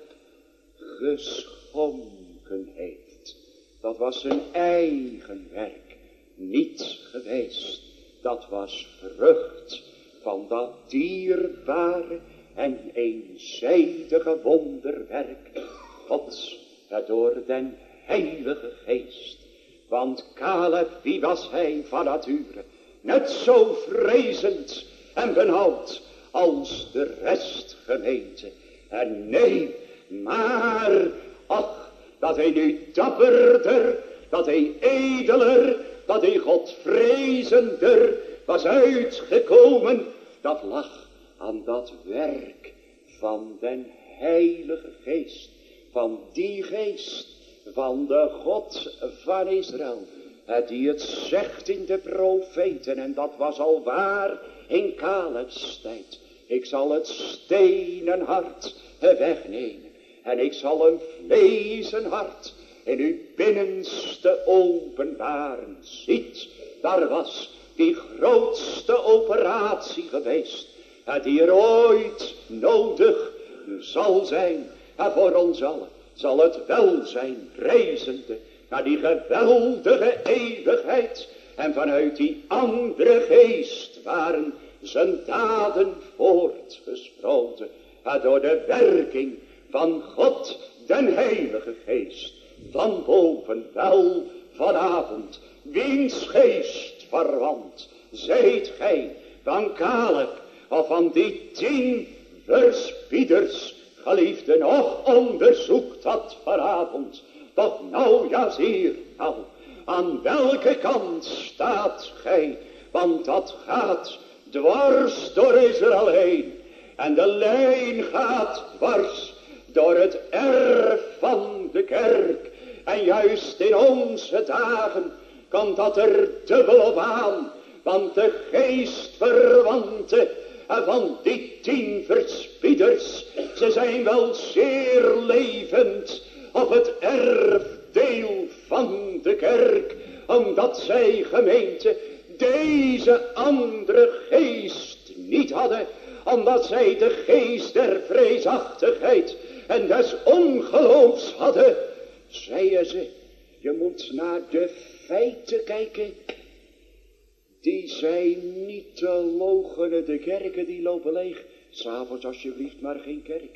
geschonken heeft. Dat was zijn eigen werk niet geweest. Dat was vrucht van dat dierbare en eenzijdige wonderwerk Gods door den Heilige Geest. Want Caleb, wie was hij van nature? Net zo vrezend en benauwd als de rest, gemeente. En nee, maar ach, dat hij nu dapperder, dat hij edeler, dat hij godvrezender was uitgekomen. Dat lag aan dat werk van den Heilige Geest. Van die geest, van de God van Israël. Die het zegt in de profeten, en dat was al waar in Caleb's tijd. Ik zal het stenen hart wegnemen. En ik zal een vleesen hart in uw binnenste openbaren. Ziet, daar was die grootste operatie geweest. Die er ooit nodig zal zijn. En voor ons allen zal het welzijn reizende naar die geweldige eeuwigheid. En vanuit die andere geest waren zijn daden voortgesproten. Door de werking van God, den Heilige Geest. Van boven wel vanavond, wiens geest verwant, zijt gij van Caleb, of van die tien verspieders, geliefde, nog onderzoekt dat vanavond. Toch nou, ja zeer, nou, aan welke kant staat gij? Want dat gaat dwars door Israël heen. En de lijn gaat dwars door het erf van de kerk. En juist in onze dagen komt dat er dubbel op aan. Want de geestverwanten van die tien verspieders, ze zijn wel zeer levend op het erfdeel van de kerk. Omdat zij, gemeente, deze andere geest niet hadden. Omdat zij de geest der vreesachtigheid en des ongeloofs hadden. Zeiden ze, je moet naar de feiten kijken. Die zijn niet te loochenen, de kerken die lopen leeg. 'S Avonds alsjeblieft maar geen kerk.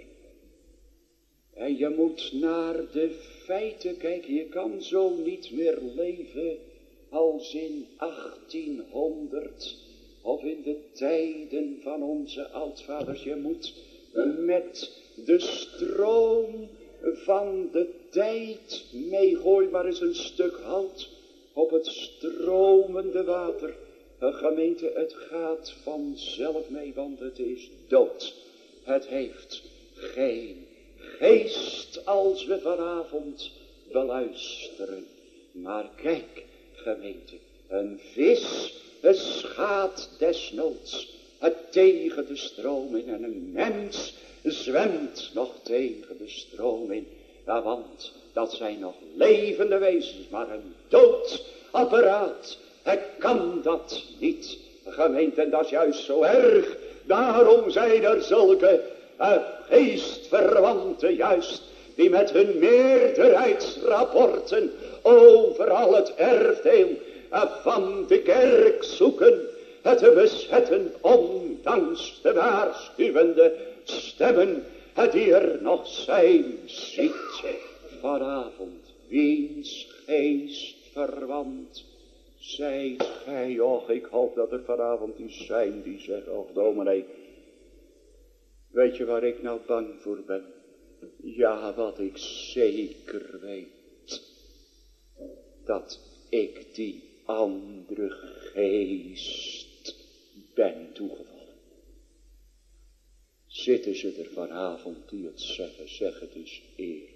En je moet naar de feiten kijken, je kan zo niet meer leven als in achttienhonderd of in de tijden van onze oudvaders. Je moet met de stroom van de tijd meegooien, maar eens een stuk hout op het stromende water. Een gemeente, het gaat vanzelf mee, want het is dood. Het heeft geen geest als we vanavond beluisteren. Maar kijk, gemeente, een vis, het gaat desnoods het tegen de stroom in. En een mens zwemt nog tegen de stroom in. Ja, want dat zijn nog levende wezens, maar een doodapparaat, hij kan dat niet. Gemeente, en dat is juist zo erg. Daarom zijn er zulke uh, geestverwanten juist, die met hun meerderheidsrapporten overal het erfdeel uh, van de kerk zoeken. Het te bezetten, ondanks de waarschuwende stemmen uh, die er nog zijn. Ziet vanavond, wiens geest verwant zijt gij? Och, ik hoop dat er vanavond die zijn die zeggen, och dominee, weet je waar ik nou bang voor ben? Ja, wat ik zeker weet, dat ik die andere geest ben toegevallen. Zitten ze er vanavond die het zeggen, zeg het eens eer.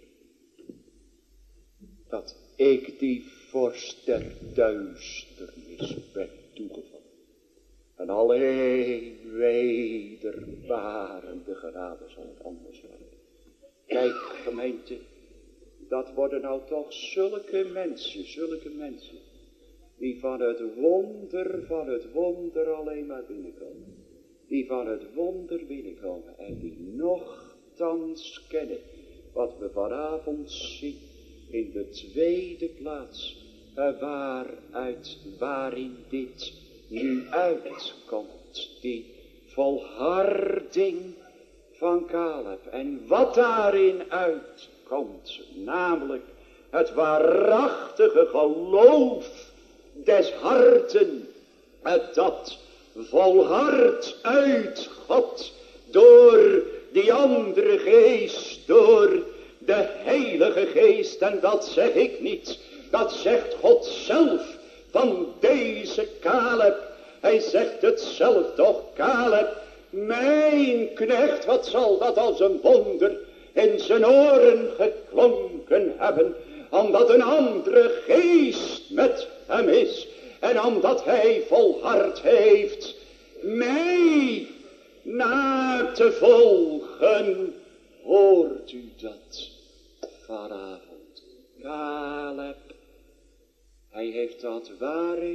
Dat ik die vorst der duisternis ben toegevallen. En alleen wederbarende genade zal het anders worden. Kijk, gemeente, dat worden nou toch zulke mensen, zulke mensen, die van het wonder, van het wonder alleen maar binnenkomen. Die van het wonder binnenkomen en die nochtans kennen wat we vanavond zien. In de tweede plaats, waaruit, waarin dit nu uitkomt, die volharding van Caleb. En wat daarin uitkomt, namelijk het waarachtige geloof des harten, dat volhard uit God door die andere geest, door de Heilige Geest. En dat zeg ik niet, dat zegt God zelf van deze Caleb. Hij zegt het zelf toch, Caleb, mijn knecht, wat zal dat als een wonder in zijn oren geklonken hebben, omdat een andere geest met hem is en omdat hij volhard heeft mij na te volgen. Hoort u dat vanavond? Caleb, hij heeft dat ware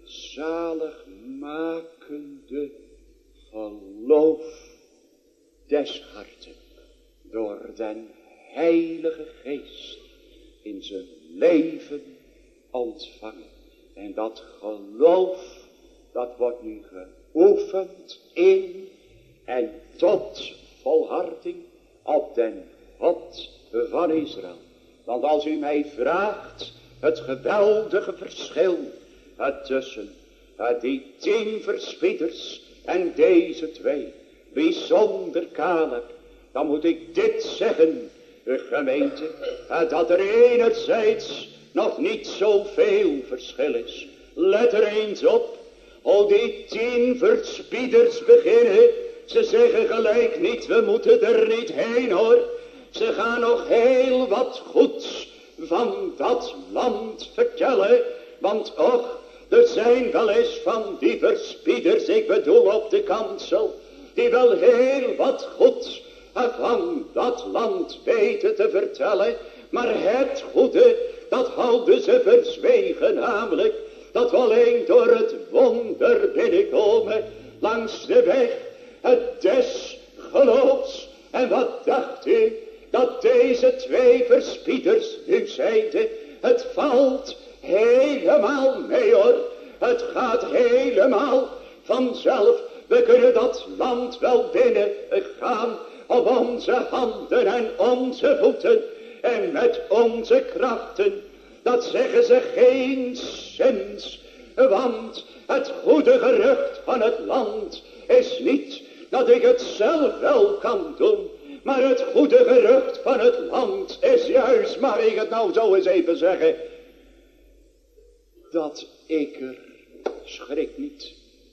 zaligmakende geloof des harten door den Heilige Geest in zijn leven ontvangen. En dat geloof, dat wordt nu geoefend in en tot volharding op den God van Israël. Want als u mij vraagt, het geweldige verschil tussen die tien verspieders En deze twee, bijzonder Caleb, dan moet ik dit zeggen, gemeente, dat er enerzijds nog niet zoveel verschil is. Let er eens op, hoe die tien verspieders beginnen. Ze zeggen gelijk niet, we moeten er niet heen hoor. Ze gaan nog heel wat goeds van dat land vertellen. Want och, er zijn wel eens van die verspieders, ik bedoel op de kansel, die wel heel wat goeds van dat land weten te vertellen. Maar het goede, dat houden ze verzwegen, namelijk dat we alleen door het wonder binnenkomen langs de weg het des geloofs. En wat dacht u dat deze twee verspieders nu zeiden? Het valt helemaal mee hoor. Het gaat helemaal vanzelf. We kunnen dat land wel binnen gaan op onze handen en onze voeten en met onze krachten. Dat zeggen ze geen zins, want het goede gerucht van het land is niet dat ik het zelf wel kan doen, maar het goede gerucht van het land is juist, mag ik het nou zo eens even zeggen, dat ik er, schrik niet,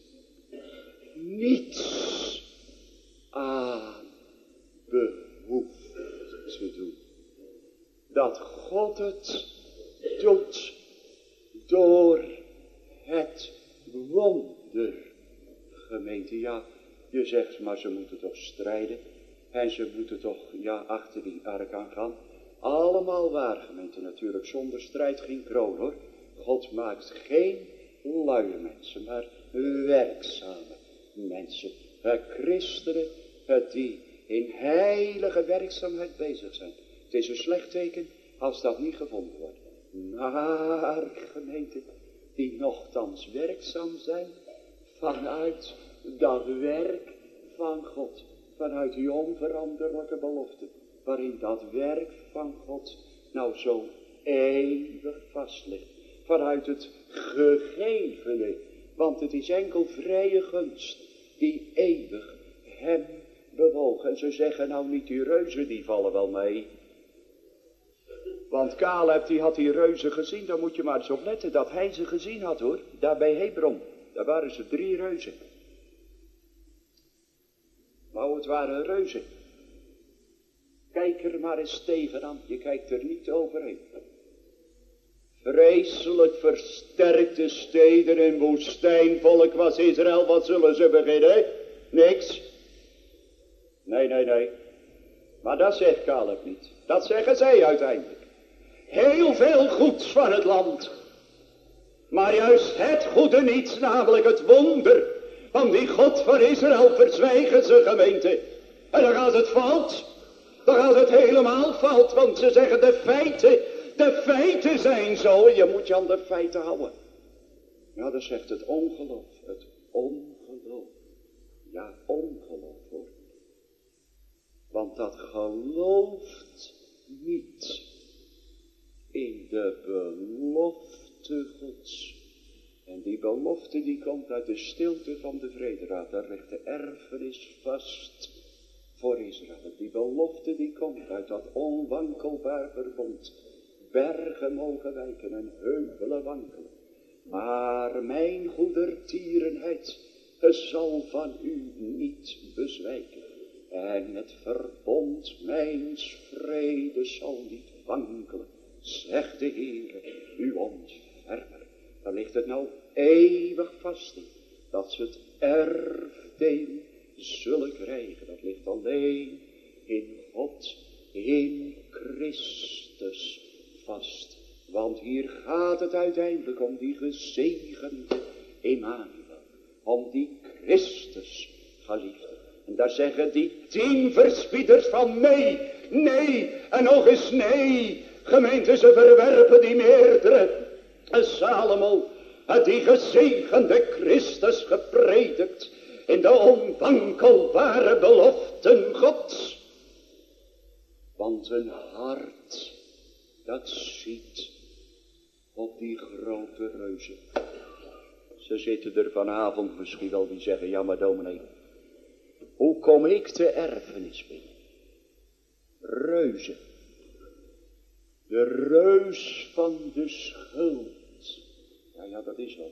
niets aan behoef te doen. Dat God het doet door het wonder. Gemeente, ja, je zegt maar ze moeten toch strijden. En ze moeten toch, ja, achter die ark aan gaan. Allemaal waar, gemeente, natuurlijk zonder strijd geen kroon hoor. God maakt geen luie mensen, maar werkzame mensen. Uh, christenen uh, die in heilige werkzaamheid bezig zijn. Het is een slecht teken als dat niet gevonden wordt. Maar gemeente, die nochtans werkzaam zijn vanuit dat werk van God. Vanuit die onveranderlijke belofte. Waarin dat werk van God nou zo eeuwig vast ligt. Vanuit het gegevene. Want het is enkel vrije gunst die eeuwig hem bewoog. En ze zeggen nou niet die reuzen die vallen wel mee. Want Caleb die had die reuzen gezien. Daar moet je maar eens op letten dat hij ze gezien had hoor. Daar bij Hebron. Daar waren ze drie reuzen. Nou, het waren reuzen. Kijk er maar eens tegenaan. Je kijkt er niet overheen. Vreselijk versterkte steden en woestijnvolk was Israël. Wat zullen ze beginnen? Niks. Nee, nee, nee. Maar dat zegt Caleb niet. Dat zeggen zij uiteindelijk. Heel veel goeds van het land. Maar juist het goede niet, namelijk het wonder van die God van Israël, verzwijgen ze, gemeente. En dan gaat het fout. Dan gaat het helemaal fout, want ze zeggen de feiten, de feiten zijn zo en je moet je aan de feiten houden. Ja, dat zegt het ongeloof, het ongeloof. Ja, ongeloof hoor. Want dat gelooft niet in de belofte Gods. En die belofte die komt uit de stilte van de vrederaad. Daar ligt de erfenis vast voor Israël. Die belofte die komt uit dat onwankelbaar verbond. Bergen mogen wijken en heuvelen wankelen. Maar mijn goedertierenheid zal van u niet bezwijken. En het verbond mijns vrede zal niet wankelen. Zegt de Heere, uw ontfermer. Daar ligt het nou eeuwig vast in. Dat ze het erfdeel zullen krijgen. Dat ligt alleen in God, in Christus vast. Want hier gaat het uiteindelijk om die gezegende Emmanuel. Om die Christus geliefde. En daar zeggen die tien verspieders van nee, nee en nog eens nee. Gemeente, ze verwerpen die meerdere. En Salomo had die gezegende Christus gepredikt in de onwankelbare beloften Gods. Want een hart dat ziet op die grote reuzen. Ze zitten er vanavond misschien wel die zeggen, ja maar dominee, hoe kom ik de erfenis binnen? Reuzen. De reus van de schuld. Ja, ja, dat is wat.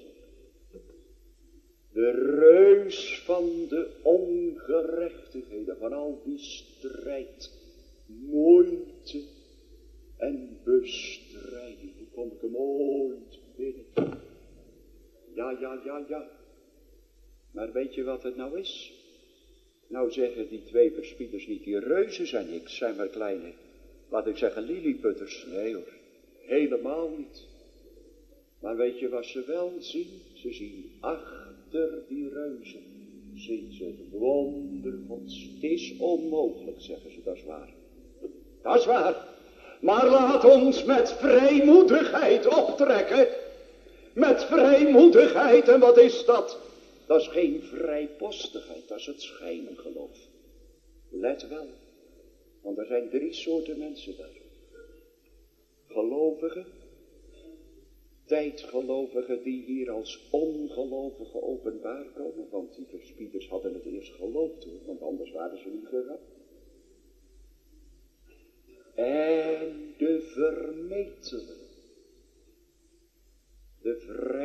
De reus van de ongerechtigheden, van al die strijd, moeite en bestrijding. Hoe kom ik hem ooit binnen? Ja, ja, ja, ja. Maar weet je wat het nou is? Nou zeggen die twee verspieders niet, die reuzen zijn niks, zijn maar kleine, laat ik zeggen, lilliputters. Nee hoor, helemaal niet. Maar weet je wat ze wel zien? Ze zien achter die reuzen, zien ze het wonder Gods. Het is onmogelijk, zeggen ze, dat is waar. Dat is waar. Maar laat ons met vrijmoedigheid optrekken. Met vrijmoedigheid, en wat is dat? Dat is geen vrijpostigheid, dat is het schijngeloof. Let wel, want er zijn drie soorten mensen daar. Gelovigen, tijdgelovigen die hier als ongelovigen openbaar komen, want die verspieders hadden het eerst geloofd hoor, want anders waren ze niet gegaan. En de vermetelen, de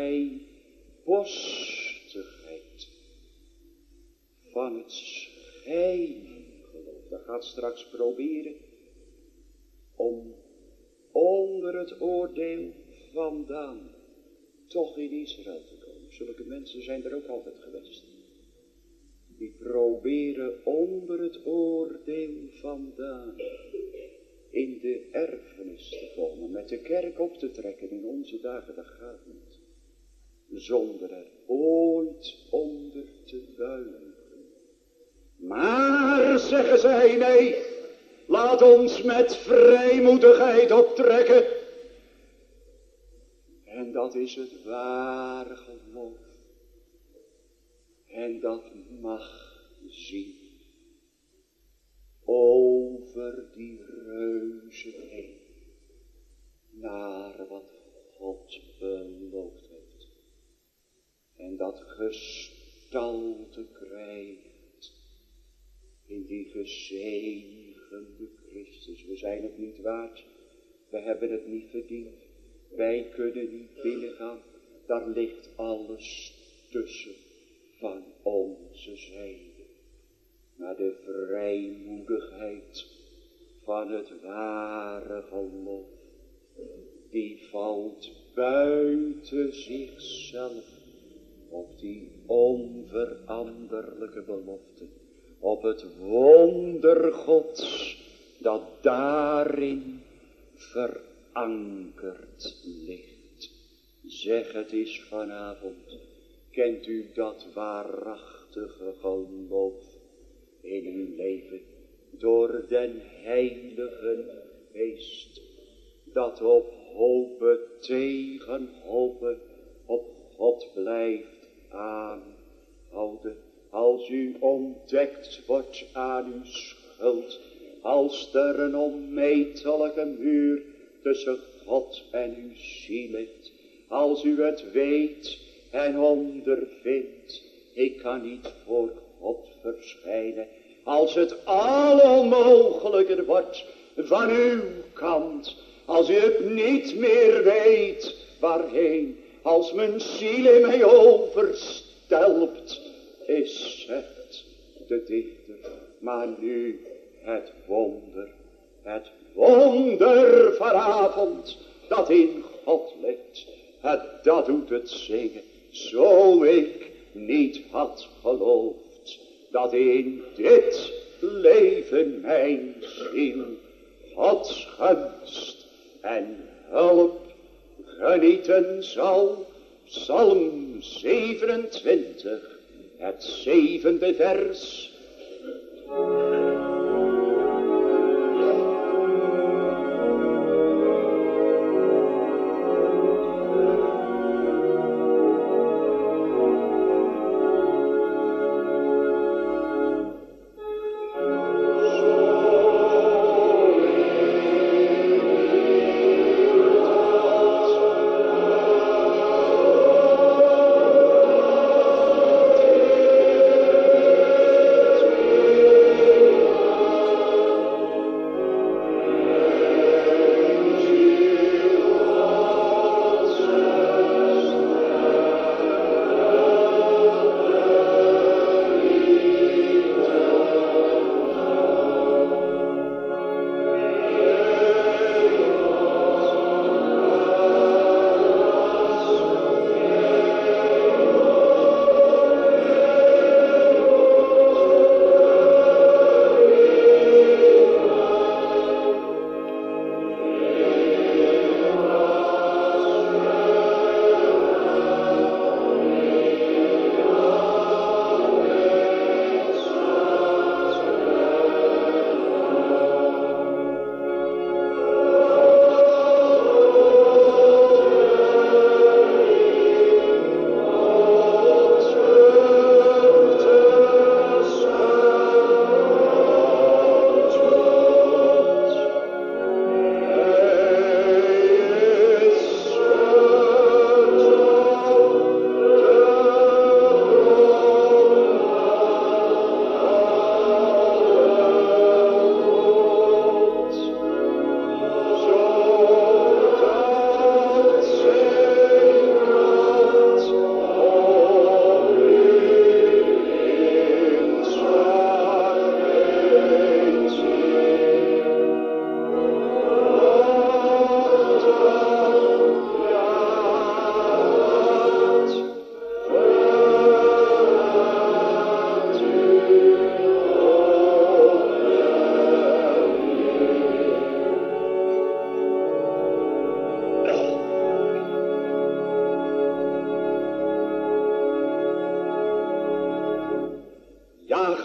vrijpostigheid van het schijngeloof. Dat gaat straks proberen om onder het oordeel vandaan toch in Israël te komen. Zulke mensen zijn er ook altijd geweest. Die proberen onder het oordeel vandaan in de erfenis te komen, met de kerk op te trekken in onze dagen, dat gaat niet. Zonder er ooit onder te buigen. Maar, zeggen zij, nee, laat ons met vrijmoedigheid optrekken. En dat is het ware geloof. En dat mag zien. Over die reuzen heen. Naar wat God beloofd heeft. En dat gestalte krijgt. In die gezegende Christus. We zijn het niet waard. We hebben het niet verdiend. Wij kunnen niet binnengaan. Daar ligt alles tussen van onze zijde. Maar de vrijmoedigheid van het ware geloof, die valt buiten zichzelf op die onveranderlijke belofte, op het wonder Gods dat daarin verankerd ligt. Zeg het eens vanavond, kent u dat waarachtige geloof in uw leven, door den Heilige Geest, dat op hopen tegen hopen op God blijft aanhouden. Als u ontdekt wordt aan uw schuld, als er een onmetelijke muur tussen God en uw ziel ligt, als u het weet en ondervindt, ik kan niet voor God verschijnen, als het alonmogelijker wordt van uw kant, als u het niet meer weet waarheen, als mijn ziel in mij overstelpt, is, zegt de dichter, maar nu het wonder, het wonder vanavond dat in God ligt, het, dat doet het zingen, zo ik niet had geloofd, dat in dit leven mijn ziel Gods gunst en hulp genieten zal. Psalm zevenentwintig, het zevende vers.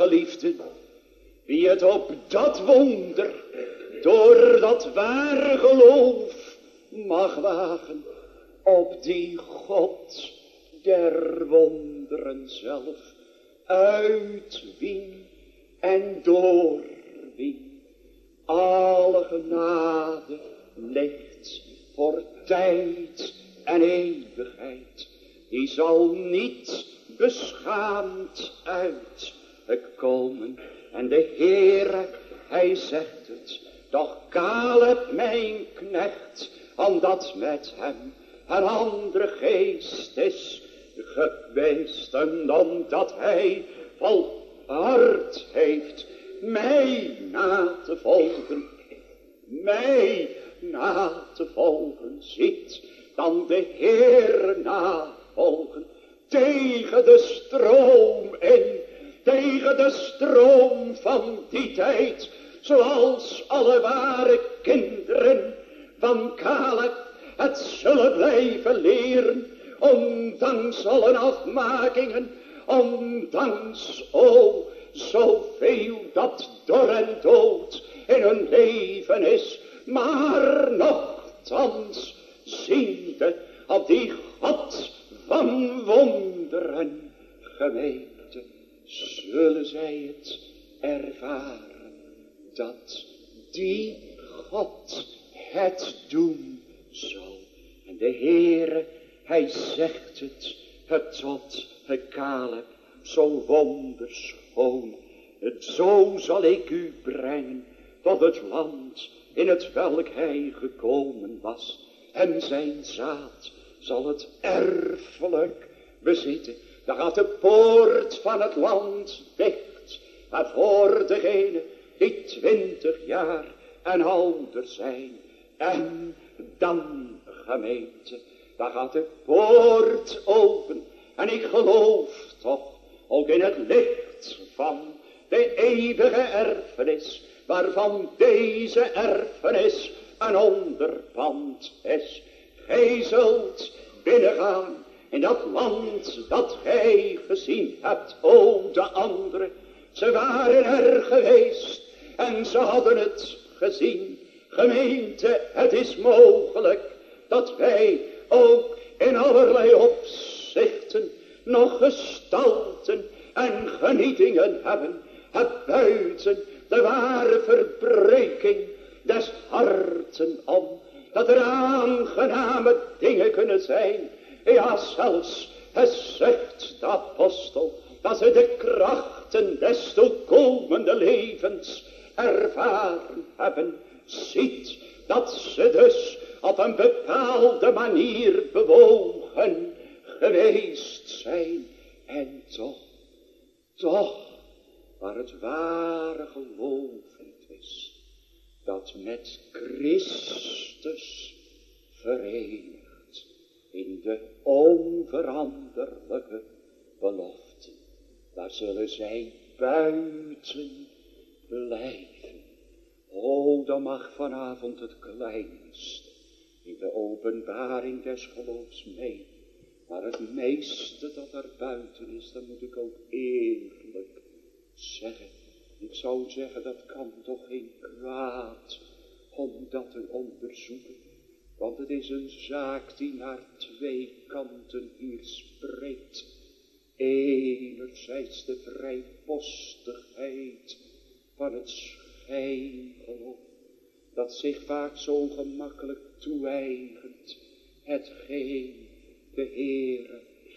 geliefden, wie het op dat wonder, door dat ware geloof, mag wagen, op die God der wonderen zelf, uit wien en door wien alle genade ligt voor tijd en eeuwigheid, die zal niet beschaamd uitkomen. En de Heere, hij zegt het, doch Caleb mijn knecht, omdat met hem een andere geest is geweest, en omdat hij volhard heeft mij na te volgen, mij na te volgen, ziet dan de Heer navolgen, tegen de stroom in, tegen de stroom van die tijd, zoals alle ware kinderen van Caleb het zullen blijven leren, ondanks alle afmakingen, ondanks, o, zoveel dat dor en dood in hun leven is, maar nochtans ziende op die God van wonderen gemeente, zullen zij het ervaren, dat die God het doen zal. En de Heere, hij zegt het, het tot Caleb, zo wonderschoon. Het zo zal ik u brengen tot het land in het welk hij gekomen was. En zijn zaad zal het erfelijk bezitten. Dan gaat de poort van het land dicht. Maar voor degene die twintig jaar en ouder zijn. En dan, gemeente, dan gaat de poort open. En ik geloof toch ook in het licht van de eeuwige erfenis, waarvan deze erfenis een onderpand is. Gij zult binnengaan in dat land dat gij gezien hebt. O, de anderen, ze waren er geweest en ze hadden het gezien. Gemeente, het is mogelijk dat wij ook in allerlei opzichten nog gestalten en genietingen hebben, het buiten de ware verbreking des harten om, dat er aangename dingen kunnen zijn. Ja, zelfs, het zegt de apostel, dat ze de krachten des toekomende levens ervaren hebben. Ziet dat ze dus op een bepaalde manier bewogen geweest zijn. En toch, toch, waar het ware geloof is, dat met Christus verenigd in de onveranderlijke belofte, daar zullen zij buiten blijven. O, dan mag vanavond het kleinste in de openbaring des geloofs mee. Maar het meeste dat er buiten is, dan moet ik ook eerlijk zeggen. Ik zou zeggen, dat kan toch geen kwaad om dat te onderzoeken. Want het is een zaak die naar twee kanten hier spreekt. Enerzijds de vrijpostigheid van het schijngeloof, dat zich vaak zo gemakkelijk toe-eigent, hetgeen de Heere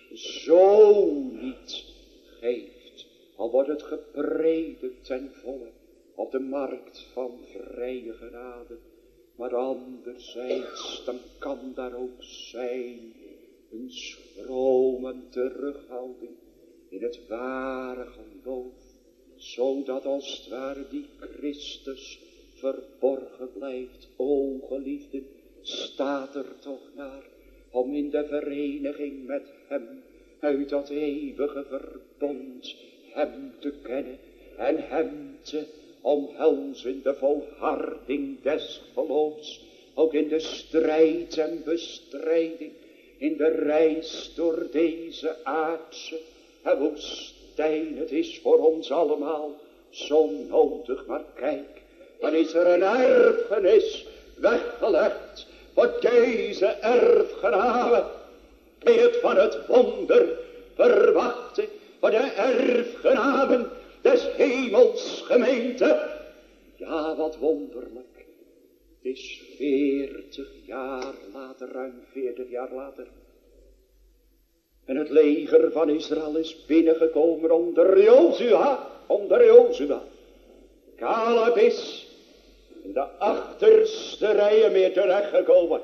zo niet geeft, al wordt het gepredikt ten volle op de markt van vrije genade. Maar anderzijds, dan kan daar ook zijn een schroom en terughouding in het ware geloof, zodat als het ware die Christus verborgen blijft. O geliefden, staat er toch naar om in de vereniging met hem uit dat eeuwige verbond hem te kennen en hem te omhelzen in de volharding des geloofs, ook in de strijd en bestrijding, in de reis door deze aardse en woestijn. Het is voor ons allemaal zo nodig. Maar kijk, dan is er een erfenis weggelegd voor deze erfgenamen. Die het van het wonder verwachten. Voor de erfgenamen des hemels gemeente. Ja, wat wonderlijk. Het is veertig jaar later, ruim veertig jaar later. En het leger van Israël is binnengekomen onder Jozua, onder Jozua. Caleb is in de achterste rijen meer terechtgekomen.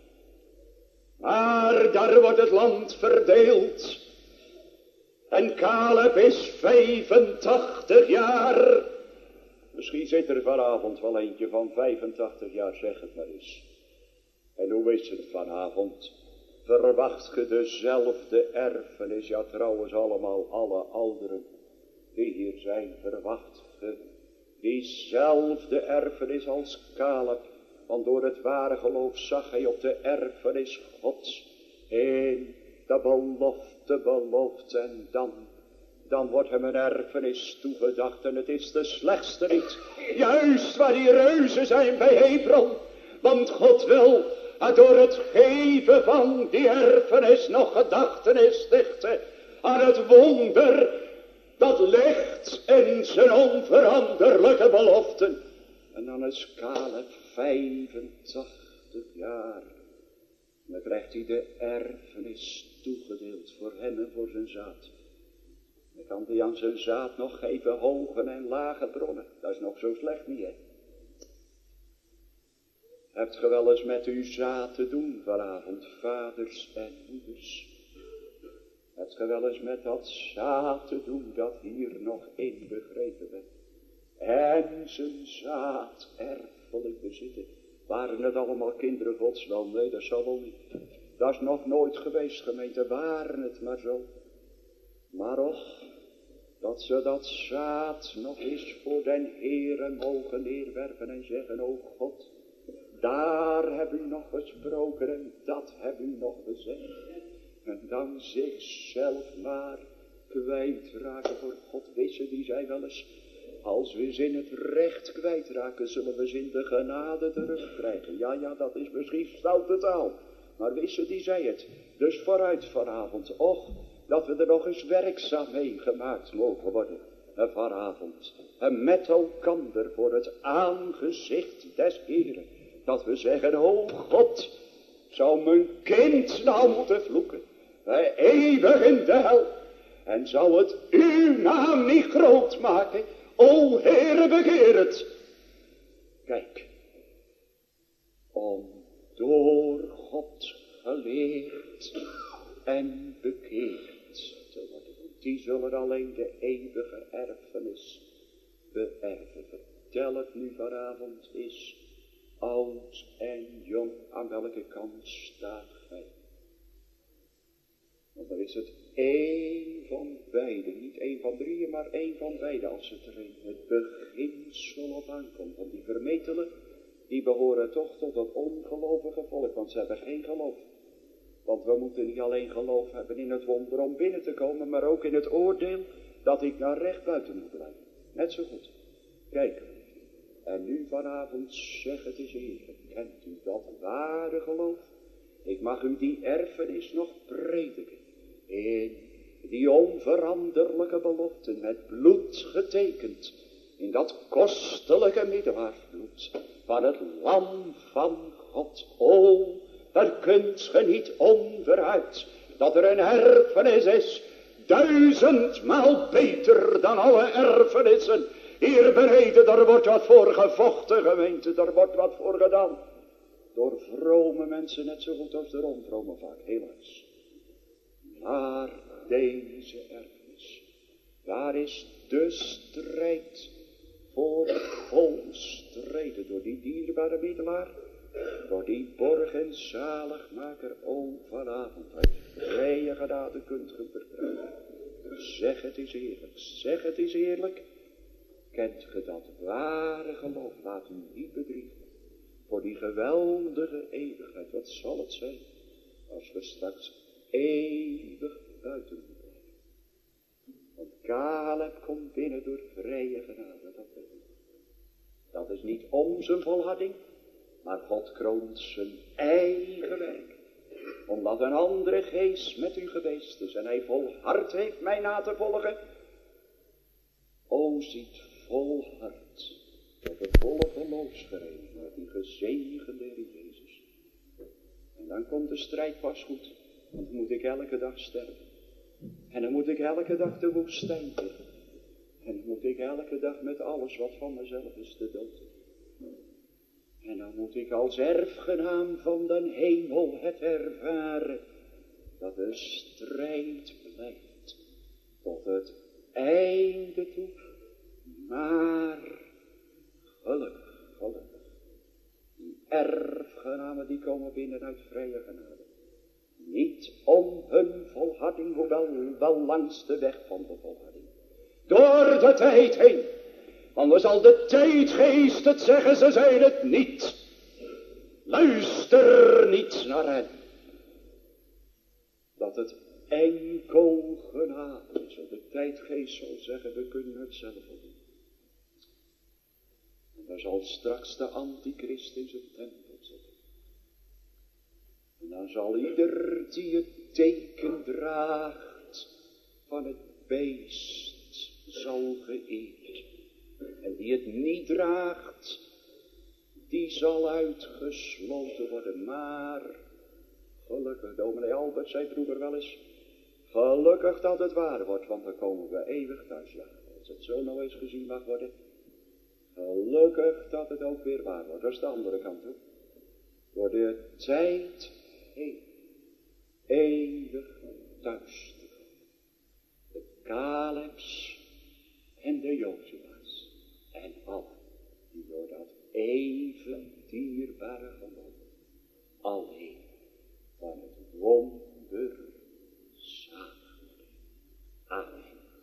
Maar daar wordt het land verdeeld. En Caleb is vijfentachtig jaar. Misschien zit er vanavond wel eentje van vijfentachtig jaar, zeg het maar eens. En hoe is het vanavond? Verwacht ge dezelfde erfenis? Ja, trouwens allemaal alle ouderen die hier zijn, verwacht ge diezelfde erfenis als Caleb. Want door het ware geloof zag hij op de erfenis Gods in de belofte beloofd. En dan, dan wordt hem een erfenis toegedacht. En het is de slechtste niet. Juist waar die reuzen zijn bij Hebron. Want God wil door het geven van die erfenis nog gedachtenis stichten aan het wonder dat ligt in zijn onveranderlijke beloften. En dan is Caleb vijfentachtig jaar. En dan krijgt hij de erfenis toegedeeld voor hem en voor zijn zaad. Dan kan hij aan zijn zaad nog geven hoge en lage bronnen. Dat is nog zo slecht niet, hè? Hebt ge wel eens met uw zaad te doen vanavond, vaders en moeders? Hebt ge wel eens met dat zaad te doen dat hier nog inbegrepen werd? En zijn zaad erfelijk bezitten. Waren het allemaal kinderen Gods? Wel, nee, dat zal wel niet. Dat is nog nooit geweest, gemeente. Waren het maar zo. Maar och, dat ze dat zaad nog eens voor den Heere mogen neerwerpen en zeggen, o God, daar heb u nog gesproken en dat heb u nog gezegd. En dan zichzelf maar kwijtraken voor God. Wissen die zij wel eens, als we ze in het recht kwijtraken, zullen we ze in de genade terugkrijgen. Ja, ja, dat is misschien stoute taal. Maar wissen die zij het. Dus vooruit vanavond. Och, dat we er nog eens werkzaam mee gemaakt mogen worden. En vanavond. En met elkander voor het aangezicht des Heeren. Dat we zeggen, o God, zou mijn kind nou moeten vloeken. Eeuwig in de hel. En zou het uw naam niet groot maken. O Heere, begeer het. Kijk. Om door God geleerd en bekeerd te worden. Die zullen alleen de eeuwige erfenis beërven. Vertel het nu vanavond is. Oud en jong, aan welke kant staat gij? Want dan is het één van beiden, niet één van drieën, maar één van beiden als het er in het beginsel op aankomt. Want die vermetelen, die behoren toch tot het ongelovige volk, want ze hebben geen geloof. Want we moeten niet alleen geloof hebben in het wonder om binnen te komen, maar ook in het oordeel dat ik naar recht buiten moet blijven. Net zo goed. Kijk. En nu vanavond zeg het eens Heer, kent u dat ware geloof? Ik mag u die erfenis nog prediken. In die onveranderlijke beloften met bloed getekend. In dat kostelijke middelaarbloed van het lam van God. O, daar kunt ge niet onderuit dat er een erfenis is. Duizendmaal beter dan alle erfenissen. Hier beneden, daar wordt wat voor gevochten, gemeente, daar wordt wat voor gedaan. Door vrome mensen net zo goed als door onvrome vaak, helaas. Maar deze erfenis, daar is de strijd voor volstreden door die dierbare middelaar, door die borg en zaligmaker, o vanavond uit vrije genade kunt ge verkrijgen. Zeg het is eerlijk, zeg het is eerlijk. Kent ge dat ware geloof, laat u niet bedriegen. Voor die geweldige eeuwigheid, wat zal het zijn, als we straks eeuwig buiten blijven. Want Caleb komt binnen door vrije genade, dat weet ik. Dat is niet om zijn volharding, maar God kroont zijn eigen werk. Omdat een andere geest met u geweest is en hij volhard heeft mij na te volgen. O, ziet volhard tot de volle verloofsvereniging met die gezegende Heer Jezus. En dan komt de strijd pas goed, want dan moet ik elke dag sterven. En dan moet ik elke dag de woestijn in. En dan moet ik elke dag met alles wat van mezelf is de dood. En dan moet ik als erfgenaam van den hemel het ervaren, dat de strijd blijft tot het einde toe. Maar gelukkig, gelukkig, die erfgenamen die komen binnen uit vrije genade. Niet om hun volharding, hoewel wel langs de weg van de volharding. Door de tijd heen. Anders zal de tijdgeest het zeggen, ze zijn het niet. Luister niet naar hen. Dat het enkel genade is. De tijdgeest zal zeggen, we kunnen het zelf doen. En dan zal straks de antichrist in zijn tempel zitten. En dan zal ieder die het teken draagt van het beest zal geëerd. En die het niet draagt, die zal uitgesloten worden. Maar, gelukkig, dominee Albert zei vroeger wel eens, gelukkig dat het waar wordt, want dan komen we eeuwig thuis. Ja, als het zo nou eens gezien mag worden, gelukkig dat het ook weer waar wordt. Dat is de andere kant ook. Door de tijd heen, eeuwig thuis te komen. De Calebs en de Jozua's en allen die door dat even dierbare genot alleen van het wonder zalig worden. Amen.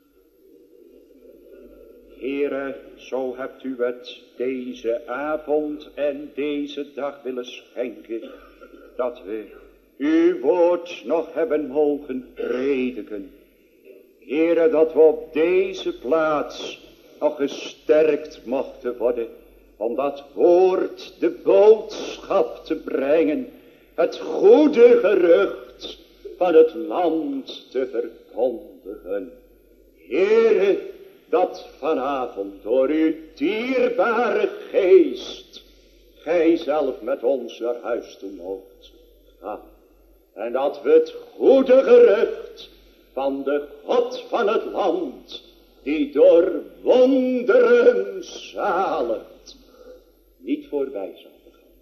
Heere, zo hebt u het deze avond en deze dag willen schenken, dat we uw woord nog hebben mogen prediken. Heere, dat we op deze plaats nog gesterkt mochten worden, om dat woord, de boodschap te brengen, het goede gerucht van het land te verkondigen. Heere, dat vanavond door uw dierbare geest, gij zelf met ons naar huis toe moogt gaan. En dat we het goede gerucht van de God van het land, die door wonderen zaligt, niet voorbij zouden gaan.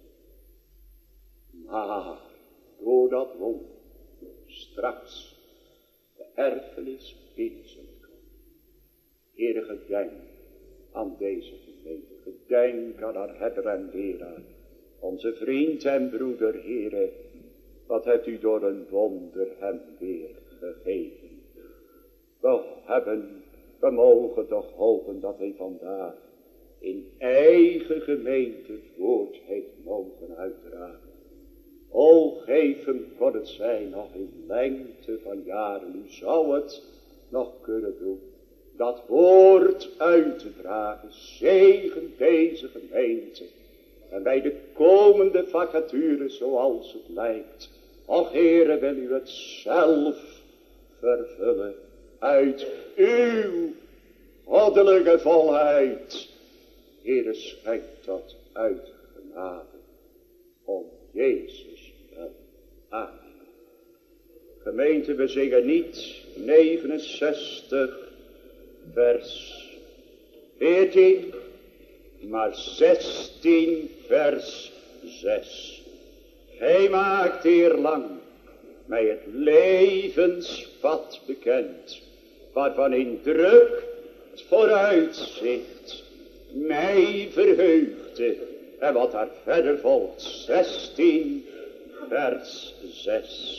Maar door dat wonder straks de erfenis binnen zullen komen. Heere, gedenk aan deze gemeente, gedenk aan haar herder en leraar, onze vriend en broeder, Heere, wat hebt u door een wonder hem weer gegeven. We hebben, we mogen toch hopen dat hij vandaag in eigen gemeente het woord heeft mogen uitdragen. O, geef hem, kon het zijn, nog in lengte van jaren, u zou het nog kunnen doen. Dat woord uit te dragen, zegen deze gemeente. En bij de komende vacatures zoals het lijkt. Och, Heere, wil u het zelf vervullen. Uit uw goddelijke volheid. Heere, schenk dat uit genade. Om Jezus wel. Amen. Gemeente, we zingen niet negenenzestig vers veertien, maar zestien vers zes. Hij maakt eerlang mij het levenspad bekend, waarvan in druk het vooruitzicht mij verheugde. En wat daar verder volgt, zestien vers zes.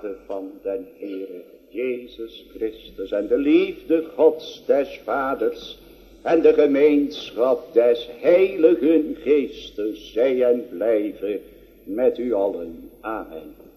genade van den Heere Jezus Christus en de liefde Gods des Vaders en de gemeenschap des Heiligen Geestes zij en blijven met u allen. Amen.